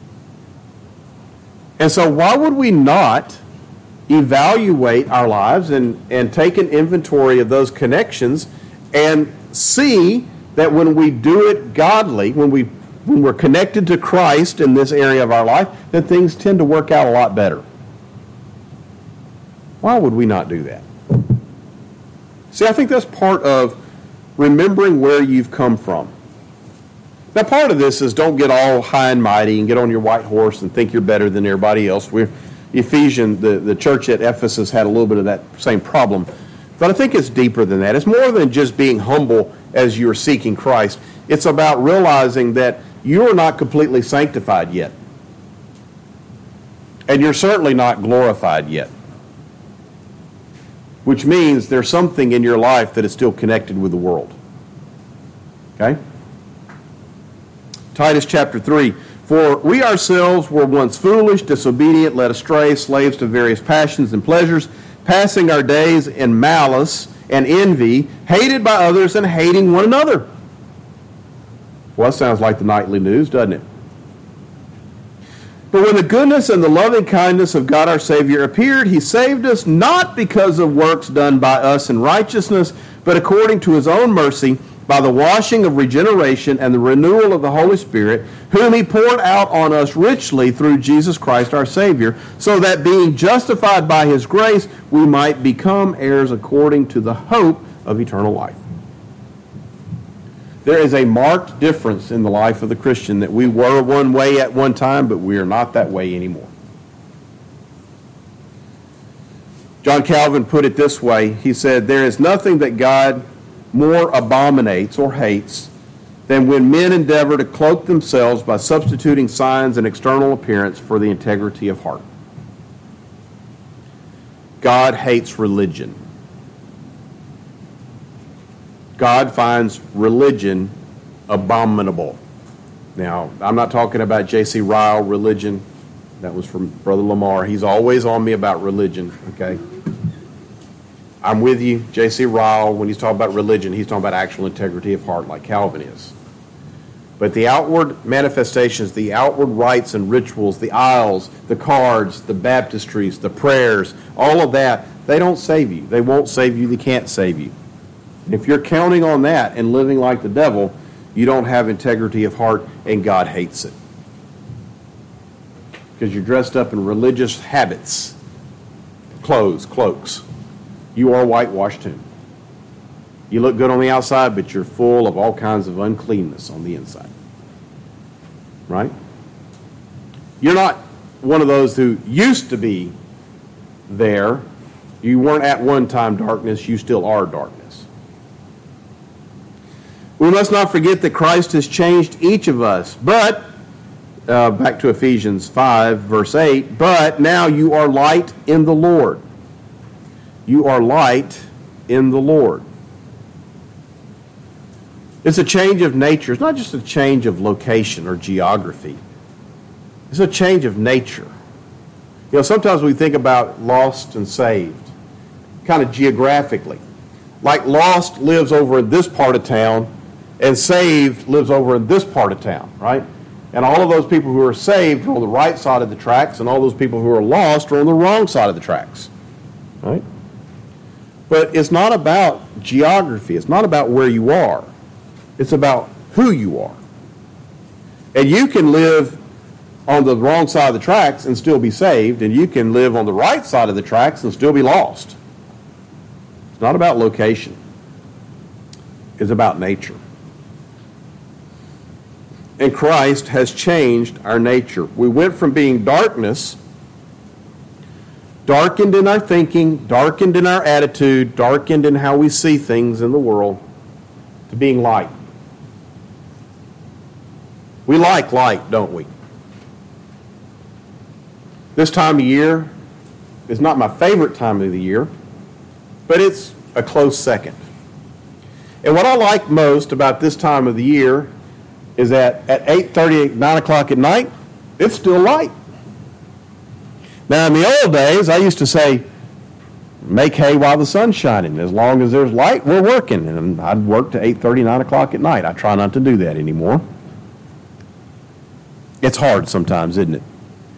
And so why would we not evaluate our lives and, and take an inventory of those connections and see that when we do it godly, when, we, when we're connected to Christ in this area of our life, that things tend to work out a lot better? Why would we not do that? See, I think that's part of remembering where you've come from. Now, part of this is don't get all high and mighty and get on your white horse and think you're better than everybody else. We're Ephesians, the, the church at Ephesus had a little bit of that same problem. But I think it's deeper than that. It's more than just being humble as you're seeking Christ. It's about realizing that you're not completely sanctified yet. And you're certainly not glorified yet. Which means there's something in your life that is still connected with the world. Okay? Titus chapter three. For we ourselves were once foolish, disobedient, led astray, slaves to various passions and pleasures, passing our days in malice and envy, hated by others and hating one another. Well, that sounds like the nightly news, doesn't it? But when the goodness and the loving kindness of God our Savior appeared, he saved us not because of works done by us in righteousness, but according to his own mercy, by the washing of regeneration and the renewal of the Holy Spirit, whom he poured out on us richly through Jesus Christ our Savior, so that being justified by his grace, we might become heirs according to the hope of eternal life. There is a marked difference in the life of the Christian, that we were one way at one time, but we are not that way anymore. John Calvin put it this way. He said, there is nothing that God more abominates or hates than when men endeavor to cloak themselves by substituting signs and external appearance for the integrity of heart. God hates religion. God finds religion abominable. Now, I'm not talking about J C Ryle religion. That was from Brother Lamar. He's always on me about religion, okay? I'm with you. J C Ryle, when he's talking about religion, he's talking about actual integrity of heart like Calvin is. But the outward manifestations, the outward rites and rituals, the aisles, the cards, the baptistries, the prayers, all of that, they don't save you. They won't save you. They can't save you. If you're counting on that and living like the devil, you don't have integrity of heart, and God hates it. Because you're dressed up in religious habits, clothes, cloaks. You are a whitewashed tomb. You look good on the outside, but you're full of all kinds of uncleanness on the inside. Right? You're not one of those who used to be there. You weren't at one time darkness. You still are darkness. We must not forget that Christ has changed each of us. But, uh, back to Ephesians five, verse eight, but now you are light in the Lord. You are light in the Lord. It's a change of nature. It's not just a change of location or geography. It's a change of nature. You know, sometimes we think about lost and saved, kind of geographically. Like lost lives over in this part of town, and saved lives over in this part of town, right? And all of those people who are saved are on the right side of the tracks, and all those people who are lost are on the wrong side of the tracks, right? But it's not about geography. It's not about where you are. It's about who you are. And you can live on the wrong side of the tracks and still be saved, and you can live on the right side of the tracks and still be lost. It's not about location. It's about nature. And Christ has changed our nature. We went from being darkness, darkened in our thinking, darkened in our attitude, darkened in how we see things in the world, to being light. We like light, don't we? This time of year is not my favorite time of the year, but it's a close second. And what I like most about this time of the year is that at eight thirty, nine o'clock at night, it's still light. Now, in the old days, I used to say, make hay while the sun's shining. As long as there's light, we're working. And I'd work to eight thirty, nine o'clock at night. I try not to do that anymore. It's hard sometimes, isn't it?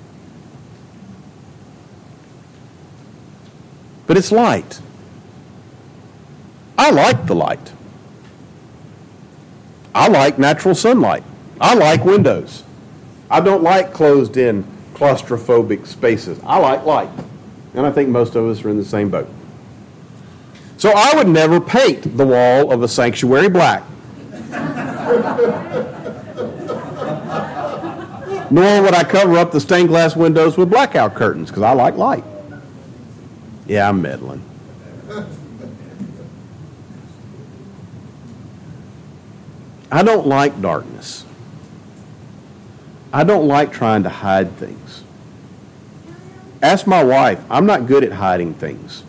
But it's light. I like the light. I like natural sunlight. I like windows. I don't like closed-in, claustrophobic spaces. I like light. And I think most of us are in the same boat. So I would never paint the wall of a sanctuary black. Nor would I cover up the stained glass windows with blackout curtains, because I like light. Yeah, I'm meddling. I don't like darkness. I don't like trying to hide things. Ask my wife. I'm not good at hiding things.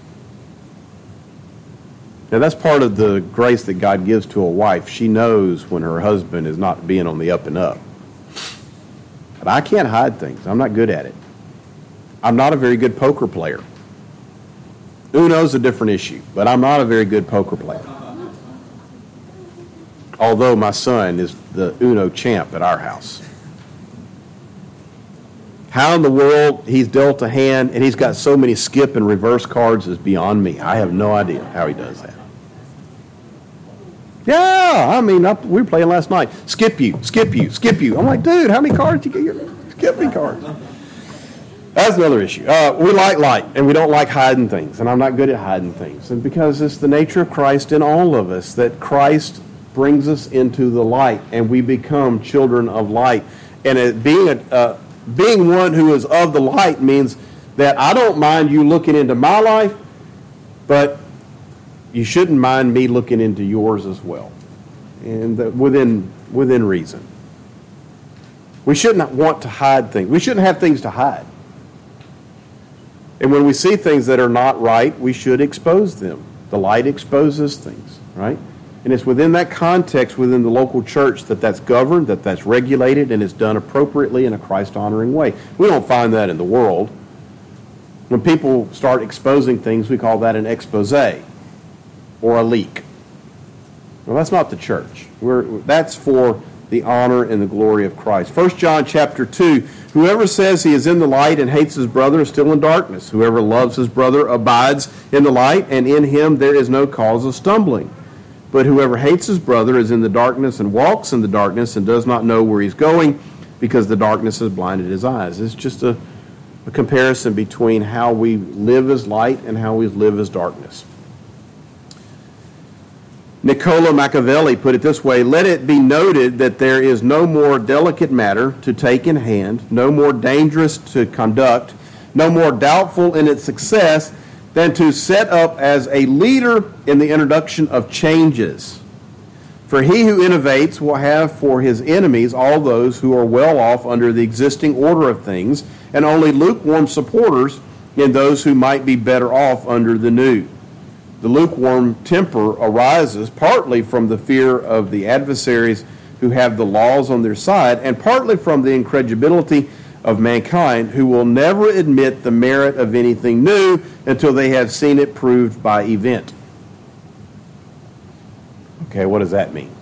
Now, that's part of the grace that God gives to a wife. She knows when her husband is not being on the up and up. But I can't hide things. I'm not good at it. I'm not a very good poker player. Uno's a different issue, but I'm not a very good poker player. Although my son is the Uno champ at our house. How in the world he's dealt a hand and he's got so many skip and reverse cards is beyond me. I have no idea how he does that. Yeah, I mean, I, we were playing last night. Skip you, skip you, skip you. I'm like, dude, how many cards did you get? Skip me cards. That's another issue. Uh, we like light, and we don't like hiding things, and I'm not good at hiding things. And because it's the nature of Christ in all of us, that Christ brings us into the light, and we become children of light. And it, being a, uh, being one who is of the light means that I don't mind you looking into my life, but you shouldn't mind me looking into yours as well, and that within within reason. We shouldn't want to hide things. We shouldn't have things to hide. And when we see things that are not right, we should expose them. The light exposes things, right? And it's within that context, within the local church, that that's governed, that that's regulated, and it's done appropriately in a Christ-honoring way. We don't find that in the world. When people start exposing things, we call that an expose or a leak. Well, that's not the church. We're, that's for the honor and the glory of Christ. First John chapter two, whoever says he is in the light and hates his brother is still in darkness. Whoever loves his brother abides in the light, and in him there is no cause of stumbling. But whoever hates his brother is in the darkness and walks in the darkness and does not know where he's going, because the darkness has blinded his eyes. It's just a, a comparison between how we live as light and how we live as darkness. Niccolo Machiavelli put it this way: let it be noted that there is no more delicate matter to take in hand, no more dangerous to conduct, no more doubtful in its success than to set up as a leader in the introduction of changes. For he who innovates will have for his enemies all those who are well off under the existing order of things, and only lukewarm supporters in those who might be better off under the new. The lukewarm temper arises partly from the fear of the adversaries who have the laws on their side, and partly from the incredulity of mankind, who will never admit the merit of anything new until they have seen it proved by event. Okay, what does that mean?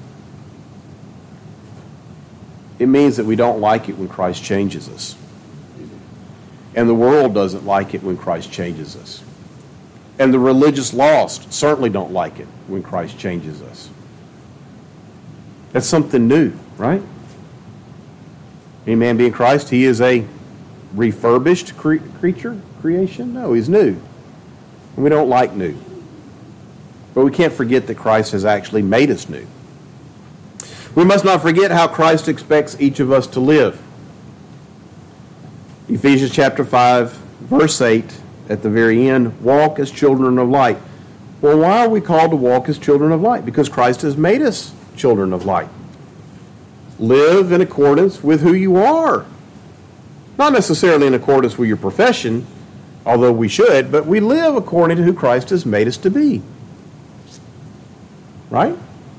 It means that we don't like it when Christ changes us. And the world doesn't like it when Christ changes us. And the religious lost certainly don't like it when Christ changes us. That's something new, right? Any man being Christ, he is a refurbished cre- creature, creation? No, he's new. And we don't like new. But we can't forget that Christ has actually made us new. We must not forget how Christ expects each of us to live. Ephesians chapter five, verse eight, at the very end, walk as children of light. Well, why are we called to walk as children of light? Because Christ has made us children of light. Live in accordance with who you are. Not necessarily in accordance with your profession, although we should, but we live according to who Christ has made us to be. Right?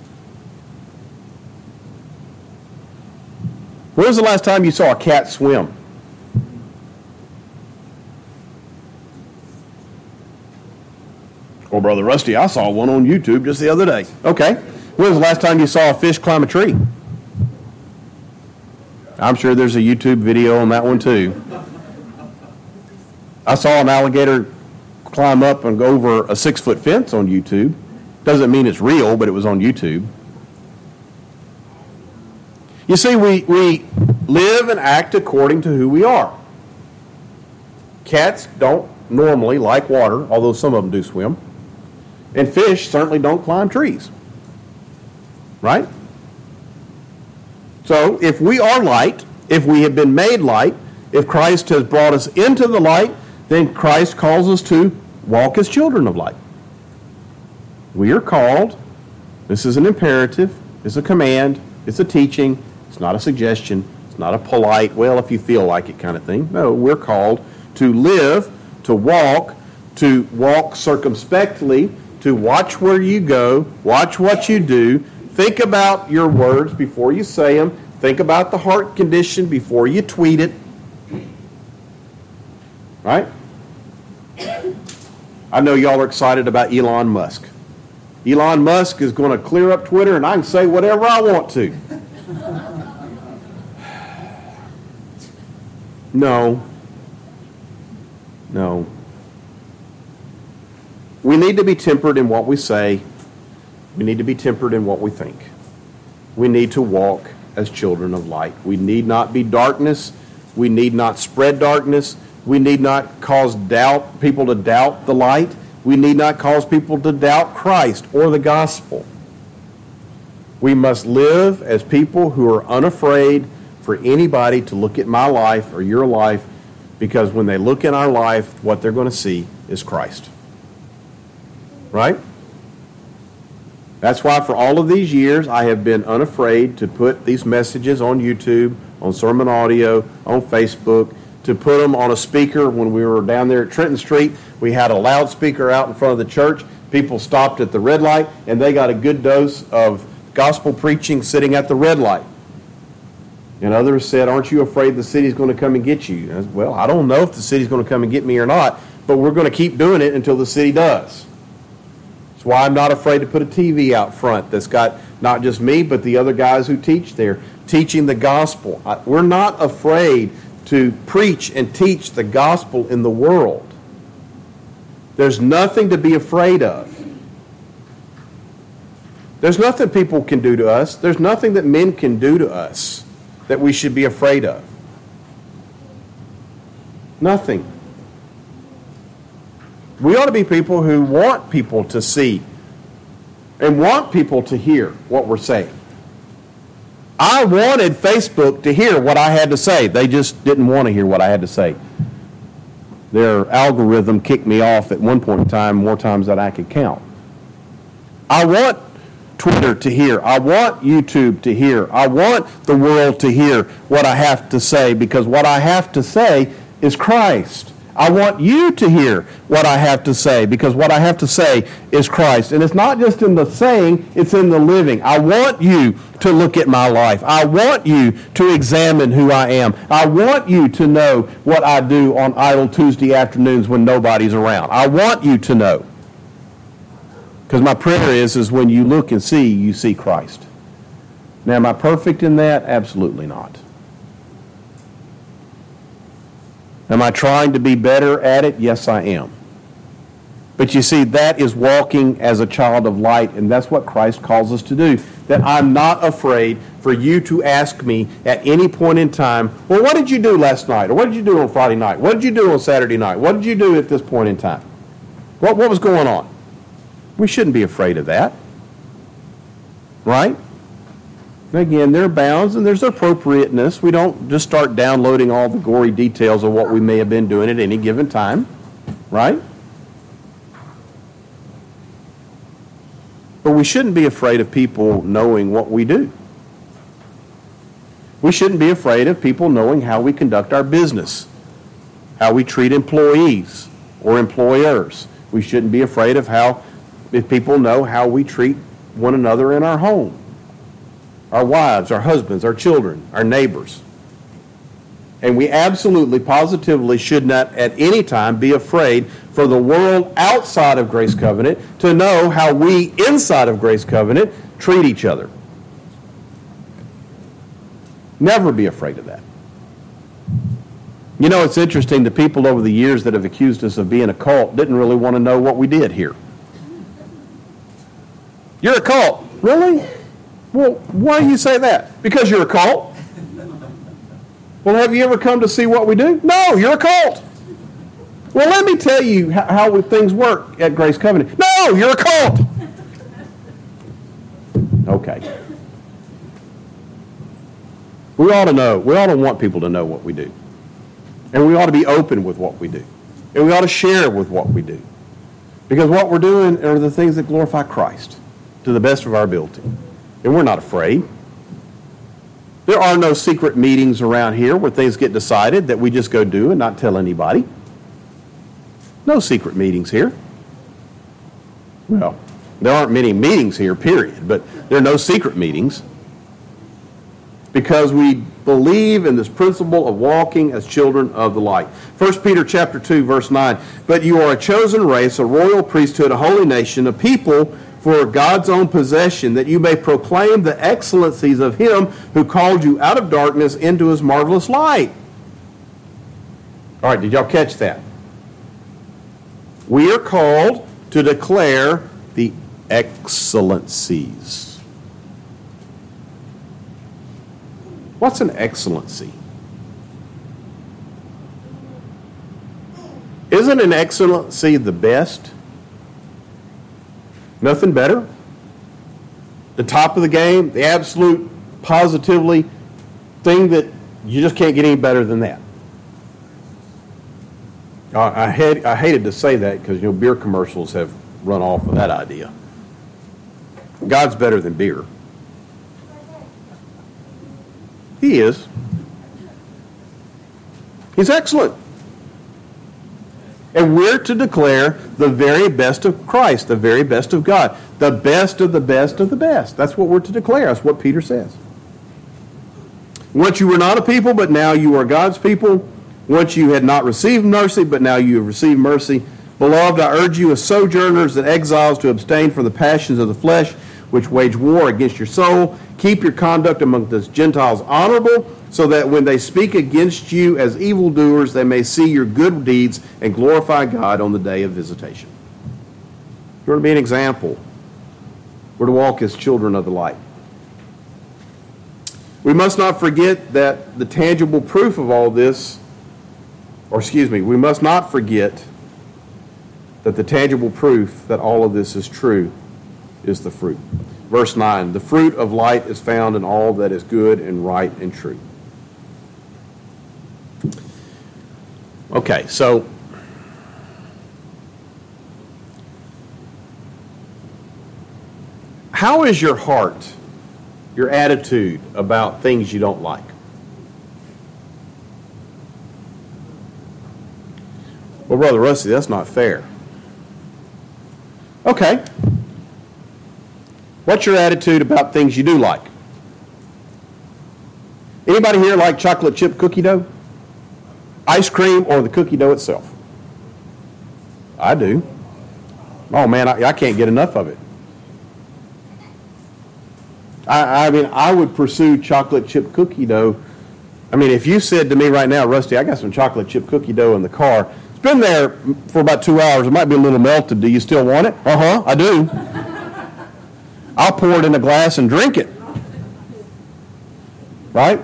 When was the last time you saw a cat swim? Well, Brother Rusty, I saw one on YouTube just the other day. Okay. When was the last time you saw a fish climb a tree? I'm sure there's a YouTube video on that one too. I saw an alligator climb up and go over a six-foot fence on YouTube. Doesn't mean it's real, but it was on YouTube. You see, we, we live and act according to who we are. Cats don't normally like water, although some of them do swim. And fish certainly don't climb trees. Right? So, if we are light, if we have been made light, if Christ has brought us into the light, then Christ calls us to walk as children of light. We are called, this is an imperative, it's a command, It's a teaching. It's not a suggestion. It's not a polite, well, if you feel like it kind of thing. No, we're called to live, to walk, to walk circumspectly, to watch where you go, watch what you do, think about your words before you say them, think about the heart condition before you tweet it. Right? I know y'all are excited about Elon Musk. Elon Musk is going to clear up Twitter and I can say whatever I want to. No. No. We need to be tempered in what we say. We need to be tempered in what we think. We need to walk as children of light. We need not be darkness. We need not spread darkness. We need not cause doubt, people to doubt the light. We need not cause people to doubt Christ or the gospel. We must live as people who are unafraid for anybody to look at my life or your life, because when they look in our life, what they're going to see is Christ. Right? That's why for all of these years I have been unafraid to put these messages on YouTube, on sermon audio, on Facebook, to put them on a speaker. When we were down there at Trenton Street, we had a loudspeaker out in front of the church. People stopped at the red light, and they got a good dose of gospel preaching sitting at the red light. And others said, aren't you afraid the city's going to come and get you? I said, well, I don't know if the city's going to come and get me or not, but we're going to keep doing it until the city does. That's why I'm not afraid to put a T V out front that's got not just me, but the other guys who teach there, teaching the gospel. I, we're not afraid to preach and teach the gospel in the world. There's nothing to be afraid of. There's nothing people can do to us. There's nothing that men can do to us that we should be afraid of. Nothing. We ought to be people who want people to see and want people to hear what we're saying. I wanted Facebook to hear what I had to say. They just didn't want to hear what I had to say. Their algorithm kicked me off at one point in time more times than I could count. I want Twitter to hear. I want YouTube to hear. I want the world to hear what I have to say, because what I have to say is Christ. I want you to hear what I have to say, because what I have to say is Christ. And it's not just in the saying, it's in the living. I want you to look at my life. I want you to examine who I am. I want you to know what I do on idle Tuesday afternoons when nobody's around. I want you to know. Because my prayer is, is when you look and see, you see Christ. Now, am I perfect in that? Absolutely not. Am I trying to be better at it? Yes, I am. But you see, that is walking as a child of light, and that's what Christ calls us to do. That I'm not afraid for you to ask me at any point in time, well, what did you do last night? Or what did you do on Friday night? What did you do on Saturday night? What did you do at this point in time? What, what was going on? We shouldn't be afraid of that. Right? Again, there are bounds and there's appropriateness. We don't just start downloading all the gory details of what we may have been doing at any given time. Right? But we shouldn't be afraid of people knowing what we do. We shouldn't be afraid of people knowing how we conduct our business, how we treat employees or employers. We shouldn't be afraid of how, if people know how we treat one another in our home, our wives, our husbands, our children, our neighbors. And we absolutely, positively should not at any time be afraid for the world outside of Grace Covenant to know how we inside of Grace Covenant treat each other. Never be afraid of that. You know, it's interesting, the people over the years that have accused us of being a cult didn't really want to know what we did here. You're a cult. Really? Well, why do you say that? Because you're a cult? Well, have you ever come to see what we do? No, you're a cult. Well, let me tell you how, how things work at Grace Covenant. No, you're a cult. Okay. We ought to know. We ought to want people to know what we do. And we ought to be open with what we do. And we ought to share with what we do. Because what we're doing are the things that glorify Christ to the best of our ability. And we're not afraid. There are no secret meetings around here where things get decided that we just go do and not tell anybody. No secret meetings here. Well, there aren't many meetings here, period, but there are no secret meetings because we believe in this principle of walking as children of the light. First Peter chapter two, verse nine, but you are a chosen race, a royal priesthood, a holy nation, a people for God's own possession, that you may proclaim the excellencies of him who called you out of darkness into his marvelous light. All right, did y'all catch that? We are called to declare the excellencies. What's an excellency? Isn't an excellency the best? Nothing better? The top of the game, the absolute, positively thing that you just can't get any better than that. I, I, had, I hated to say that because, you know, beer commercials have run off of that idea. God's better than beer. He is. He's excellent. And we're to declare the very best of Christ, the very best of God, the best of the best of the best. That's what we're to declare. That's what Peter says. Once you were not a people, but now you are God's people. Once you had not received mercy, but now you have received mercy. Beloved, I urge you as sojourners and exiles to abstain from the passions of the flesh, which wage war against your soul. Keep your conduct among the Gentiles honorable, so that when they speak against you as evildoers, they may see your good deeds and glorify God on the day of visitation. We're to be an example. We're to walk as children of the light. We must not forget that the tangible proof of all this, or excuse me, we must not forget that the tangible proof that all of this is true is the fruit. Verse nine, the fruit of light is found in all that is good and right and true. Okay, so how is your heart, your attitude about things you don't like? Well, Brother Rusty, that's not fair. Okay. What's your attitude about things you do like? Anybody here like chocolate chip cookie dough? Ice cream or the cookie dough itself? I do. Oh man, I, I can't get enough of it. I, I mean, I would pursue chocolate chip cookie dough. I mean, if you said to me right now, Rusty, I got some chocolate chip cookie dough in the car. It's been there for about two hours. It might be a little melted. Do you still want it? Uh-huh, I do. I'll pour it in a glass and drink it. Right?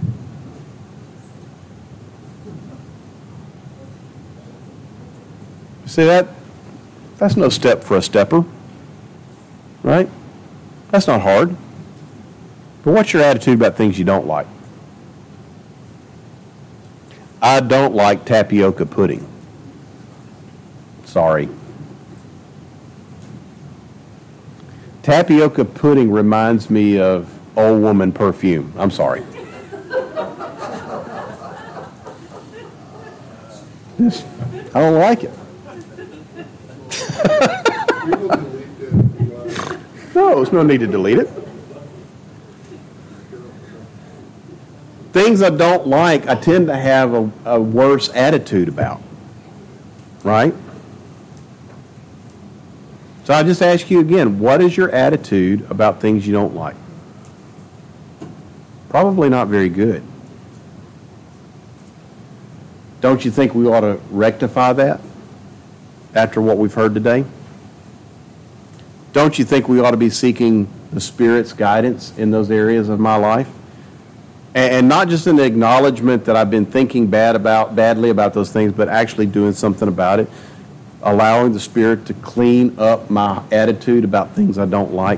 See that? That's no step for a stepper. Right? That's not hard. But what's your attitude about things you don't like? I don't like tapioca pudding. Sorry. Tapioca pudding reminds me of old woman perfume. I'm sorry. I don't like it. No, there's no need to delete it. Things I don't like, I tend to have a, a worse attitude about. Right? So I just ask you again, what is your attitude about things you don't like? Probably not very good. Don't you think we ought to rectify that after what we've heard today? Don't you think we ought to be seeking the Spirit's guidance in those areas of my life? And not just an acknowledgement that I've been thinking bad about, badly about those things, but actually doing something about it. Allowing the Spirit to clean up my attitude about things I don't like?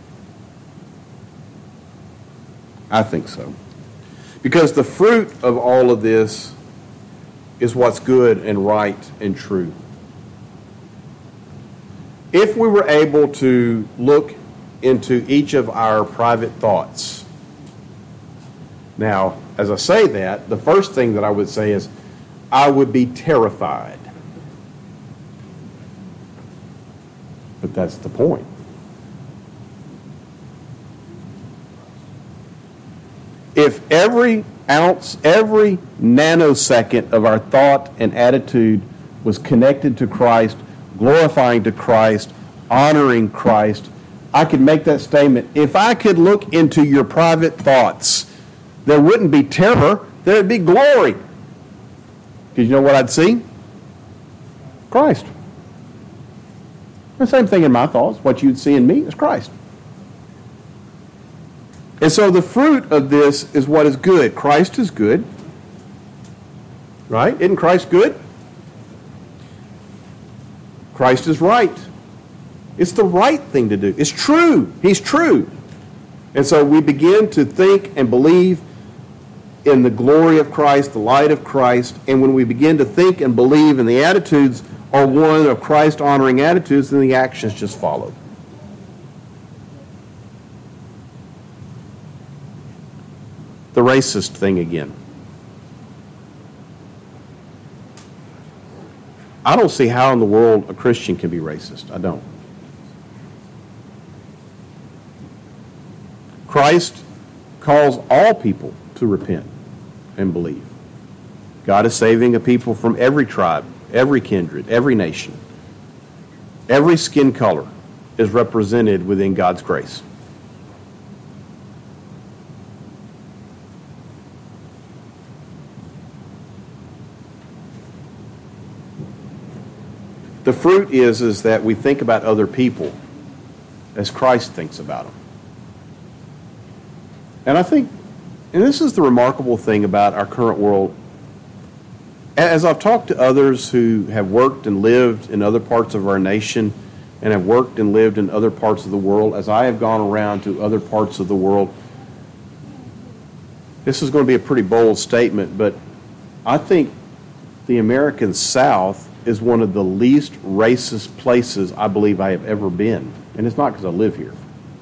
I think so. Because the fruit of all of this is what's good and right and true. If we were able to look into each of our private thoughts Now, as I say that, the first thing that I would say is, I would be terrified. But that's the point. If every ounce, every nanosecond of our thought and attitude was connected to Christ, glorifying to Christ, honoring Christ, I could make that statement. If I could look into your private thoughts, there wouldn't be terror, there would be glory. Because you know what I'd see? Christ. The same thing in my thoughts. What you'd see in me is Christ. And so the fruit of this is what is good. Christ is good. Right? Isn't Christ good? Christ is right. It's the right thing to do. It's true. He's true. And so we begin to think and believe in the glory of Christ, the light of Christ. And when we begin to think and believe and the attitudes are one of Christ-honoring attitudes, then the actions just follow. The racist thing again. I don't see how in the world a Christian can be racist. I don't. Christ calls all people to repent and believe. God is saving a people from every tribe, every kindred, every nation. Every skin color is represented within God's grace. The fruit is, is that we think about other people as Christ thinks about them. And I think, and this is the remarkable thing about our current world, as I've talked to others who have worked and lived in other parts of our nation and have worked and lived in other parts of the world, as I have gone around to other parts of the world, this is going to be a pretty bold statement, but I think the American South is one of the least racist places I believe I have ever been. And it's not because I live here.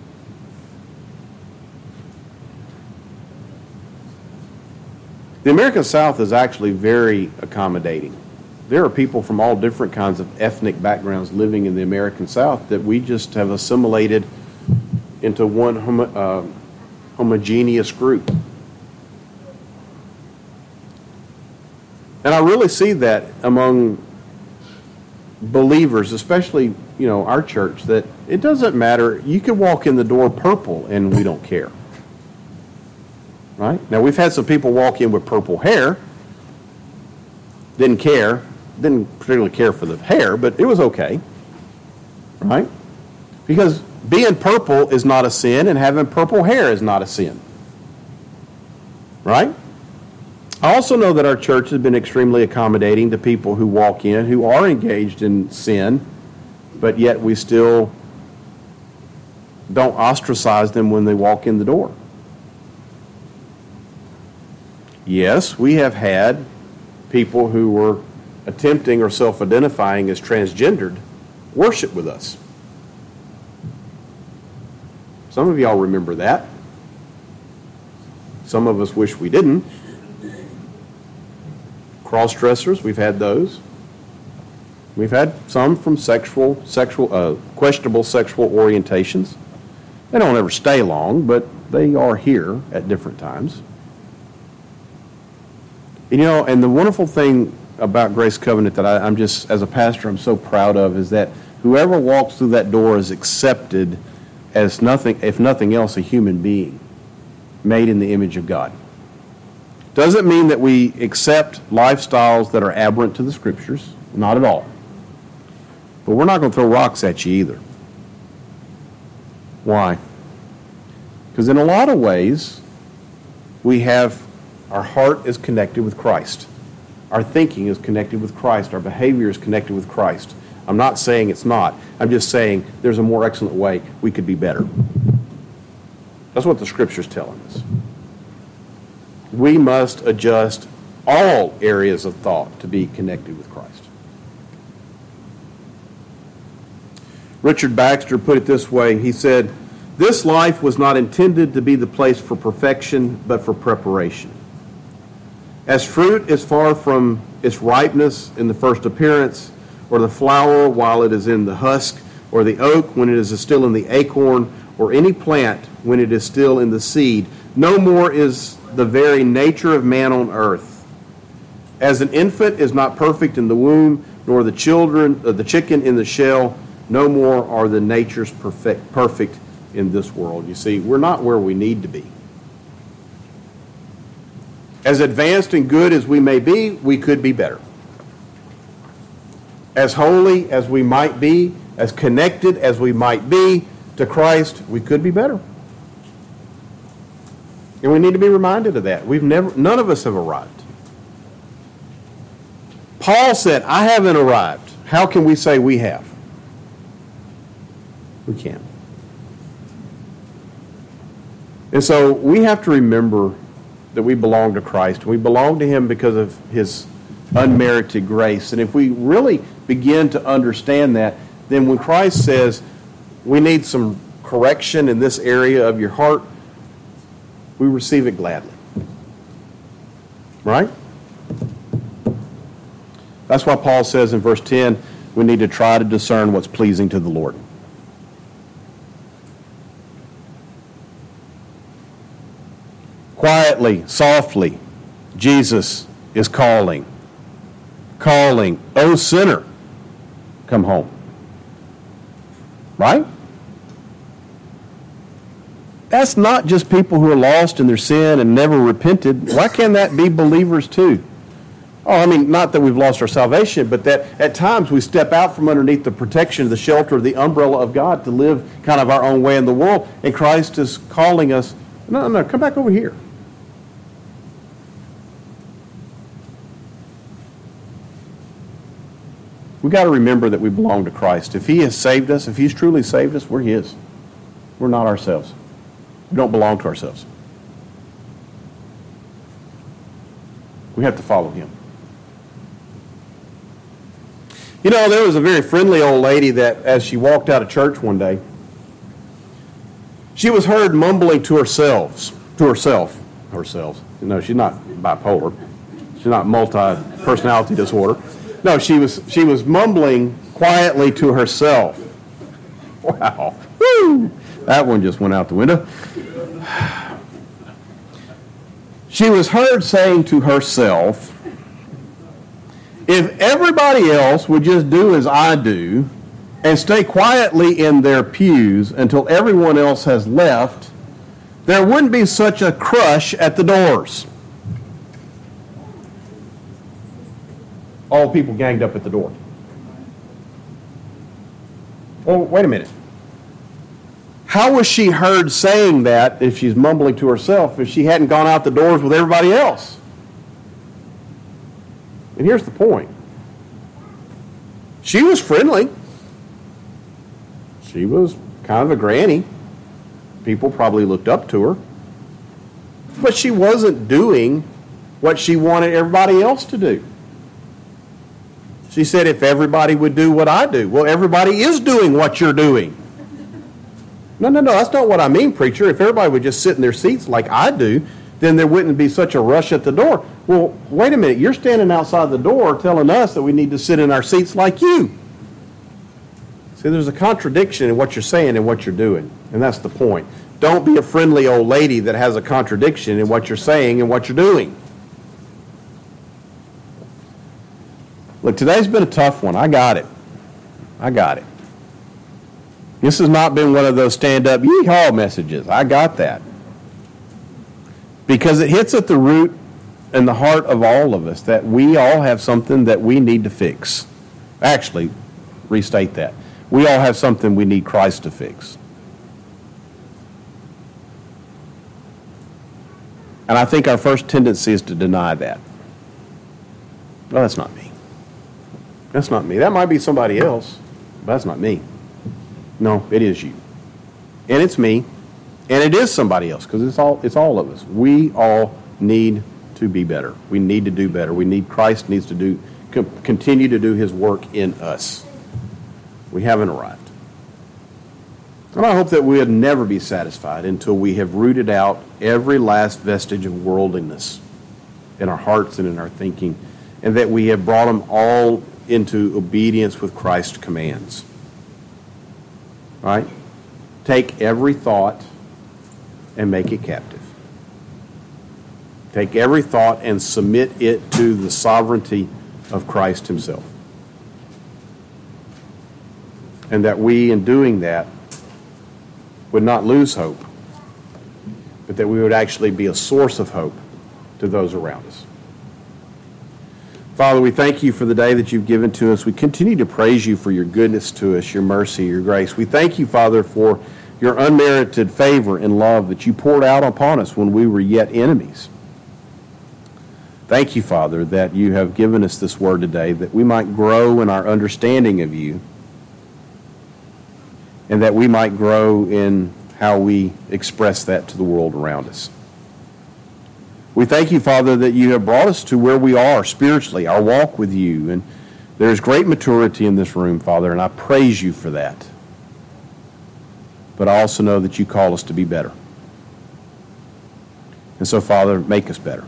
The American South is actually very accommodating. There are people from all different kinds of ethnic backgrounds living in the American South that we just have assimilated into one homo, uh, homogeneous group. And I really see that among believers, especially, you know, our church, that it doesn't matter. You could walk in the door purple and we don't care. Right? Now, we've had some people walk in with purple hair. Didn't care. Didn't particularly care for the hair, but it was okay. Right? Because being purple is not a sin, and having purple hair is not a sin. Right? I also know that our church has been extremely accommodating to people who walk in who are engaged in sin, but yet we still don't ostracize them when they walk in the door. Yes, we have had people who were attempting or self-identifying as transgendered worship with us. Some of y'all remember that. Some of us wish we didn't. Cross-dressers, we've had those. We've had some from sexual, sexual, uh, questionable sexual orientations. They don't ever stay long, but they are here at different times. And, you know, and the wonderful thing about Grace Covenant that I, I'm just, as a pastor, I'm so proud of is that whoever walks through that door is accepted as nothing, if nothing else, a human being made in the image of God. Doesn't mean that we accept lifestyles that are aberrant to the Scriptures. Not at all. But we're not going to throw rocks at you either. Why? Because in a lot of ways, we have, our heart is connected with Christ. Our thinking is connected with Christ. Our behavior is connected with Christ. I'm not saying it's not. I'm just saying there's a more excellent way we could be better. That's what the Scripture's telling us. We must adjust all areas of thought to be connected with Christ. Richard Baxter put it this way. He said, This life was not intended to be the place for perfection, but for preparation. As fruit is far from its ripeness in the first appearance, or the flower while it is in the husk, or the oak when it is still in the acorn, or any plant when it is still in the seed, no more is the very nature of man on earth. As an infant is not perfect in the womb, nor the children, uh, the chicken in the shell, no more are the natures perfect, perfect in this world. You see, we're not where we need to be. As advanced and good as we may be, we could be better. As holy as we might be, as connected as we might be to Christ, we could be better. And we need to be reminded of that. We've never, none of us have arrived. Paul said, I haven't arrived. How can we say we have? We can't. And so we have to remember that we belong to Christ. We belong to Him because of His unmerited grace. And if we really begin to understand that, then when Christ says we need some correction in this area of your heart, we receive it gladly. Right? That's why Paul says in verse ten, we need to try to discern what's pleasing to the Lord. Quietly, softly, Jesus is calling. Calling, O sinner, come home. Right? That's not just people who are lost in their sin and never repented. Why can't that be believers too? Oh, I mean, not that we've lost our salvation, but that at times we step out from underneath the protection, the shelter, the umbrella of God to live kind of our own way in the world. And Christ is calling us, no, no, come back over here. We've got to remember that we belong to Christ. If He has saved us, if He's truly saved us, we're His. We're not ourselves. We don't belong to ourselves. We have to follow Him. You know, there was a very friendly old lady that, as she walked out of church one day, she was heard mumbling to herself, to herself, herself. No, she's not bipolar. She's not multi-personality disorder. No, she was she was mumbling quietly to herself. Wow. Woo! That one just went out the window. She was heard saying to herself, if everybody else would just do as I do and stay quietly in their pews until everyone else has left, there wouldn't be such a crush at the doors. All people ganged up at the door. Oh, wait a minute. How was she heard saying that if she's mumbling to herself if she hadn't gone out the doors with everybody else? And here's the point. She was friendly. She was kind of a granny. People probably looked up to her. But she wasn't doing what she wanted everybody else to do. She said, if everybody would do what I do. Well, everybody is doing what you're doing. No, no, no, that's not what I mean, preacher. If everybody would just sit in their seats like I do, then there wouldn't be such a rush at the door. Well, wait a minute. You're standing outside the door telling us that we need to sit in our seats like you. See, there's a contradiction in what you're saying and what you're doing. And that's the point. Don't be a friendly old lady that has a contradiction in what you're saying and what you're doing. Look, today's been a tough one. I got it. I got it. This has not been one of those stand-up yee-haw messages. I got that. Because it hits at the root and the heart of all of us that we all have something that we need to fix. Actually, restate that. We all have something we need Christ to fix. And I think our first tendency is to deny that. Well, that's not me. That's not me. That might be somebody else, but that's not me. No, it is you. And it's me. And it is somebody else, because it's all it's all of us. We all need to be better. We need to do better. We need Christ needs to do continue to do His work in us. We haven't arrived. And I hope that we'll never be satisfied until we have rooted out every last vestige of worldliness in our hearts and in our thinking, and that we have brought them all into obedience with Christ's commands. Right? Take every thought and make it captive. Take every thought and submit it to the sovereignty of Christ himself. And that we, in doing that, would not lose hope, but that we would actually be a source of hope to those around us. Father, we thank you for the day that you've given to us. We continue to praise you for your goodness to us, your mercy, your grace. We thank you, Father, for your unmerited favor and love that you poured out upon us when we were yet enemies. Thank you, Father, that you have given us this word today, that we might grow in our understanding of you, and that we might grow in how we express that to the world around us. We thank you, Father, that you have brought us to where we are spiritually, our walk with you. And there's great maturity in this room, Father, and I praise you for that. But I also know that you call us to be better. And so, Father, make us better.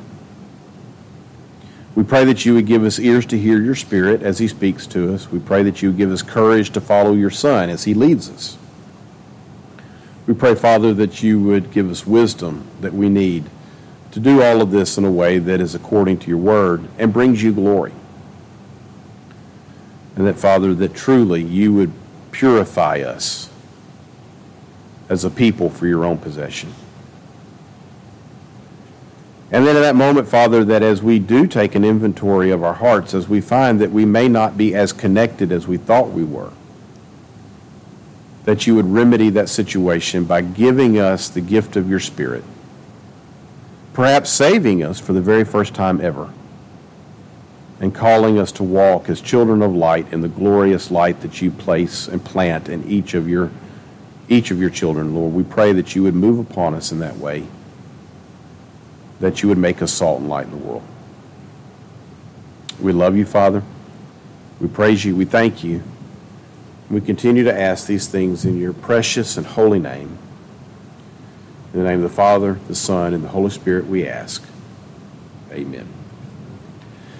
We pray that you would give us ears to hear your Spirit as he speaks to us. We pray that you would give us courage to follow your Son as he leads us. We pray, Father, that you would give us wisdom that we need to do all of this in a way that is according to your word and brings you glory. And that, Father, that truly you would purify us as a people for your own possession. And then in that moment, Father, that as we do take an inventory of our hearts, as we find that we may not be as connected as we thought we were, that you would remedy that situation by giving us the gift of your Spirit, perhaps saving us for the very first time ever, and calling us to walk as children of light in the glorious light that you place and plant in each of your each of your children, Lord. We pray that you would move upon us in that way, that you would make us salt and light in the world. We love you, Father. We praise you. We thank you. We continue to ask these things in your precious and holy name. In the name of the Father, the Son, and the Holy Spirit we ask. Amen.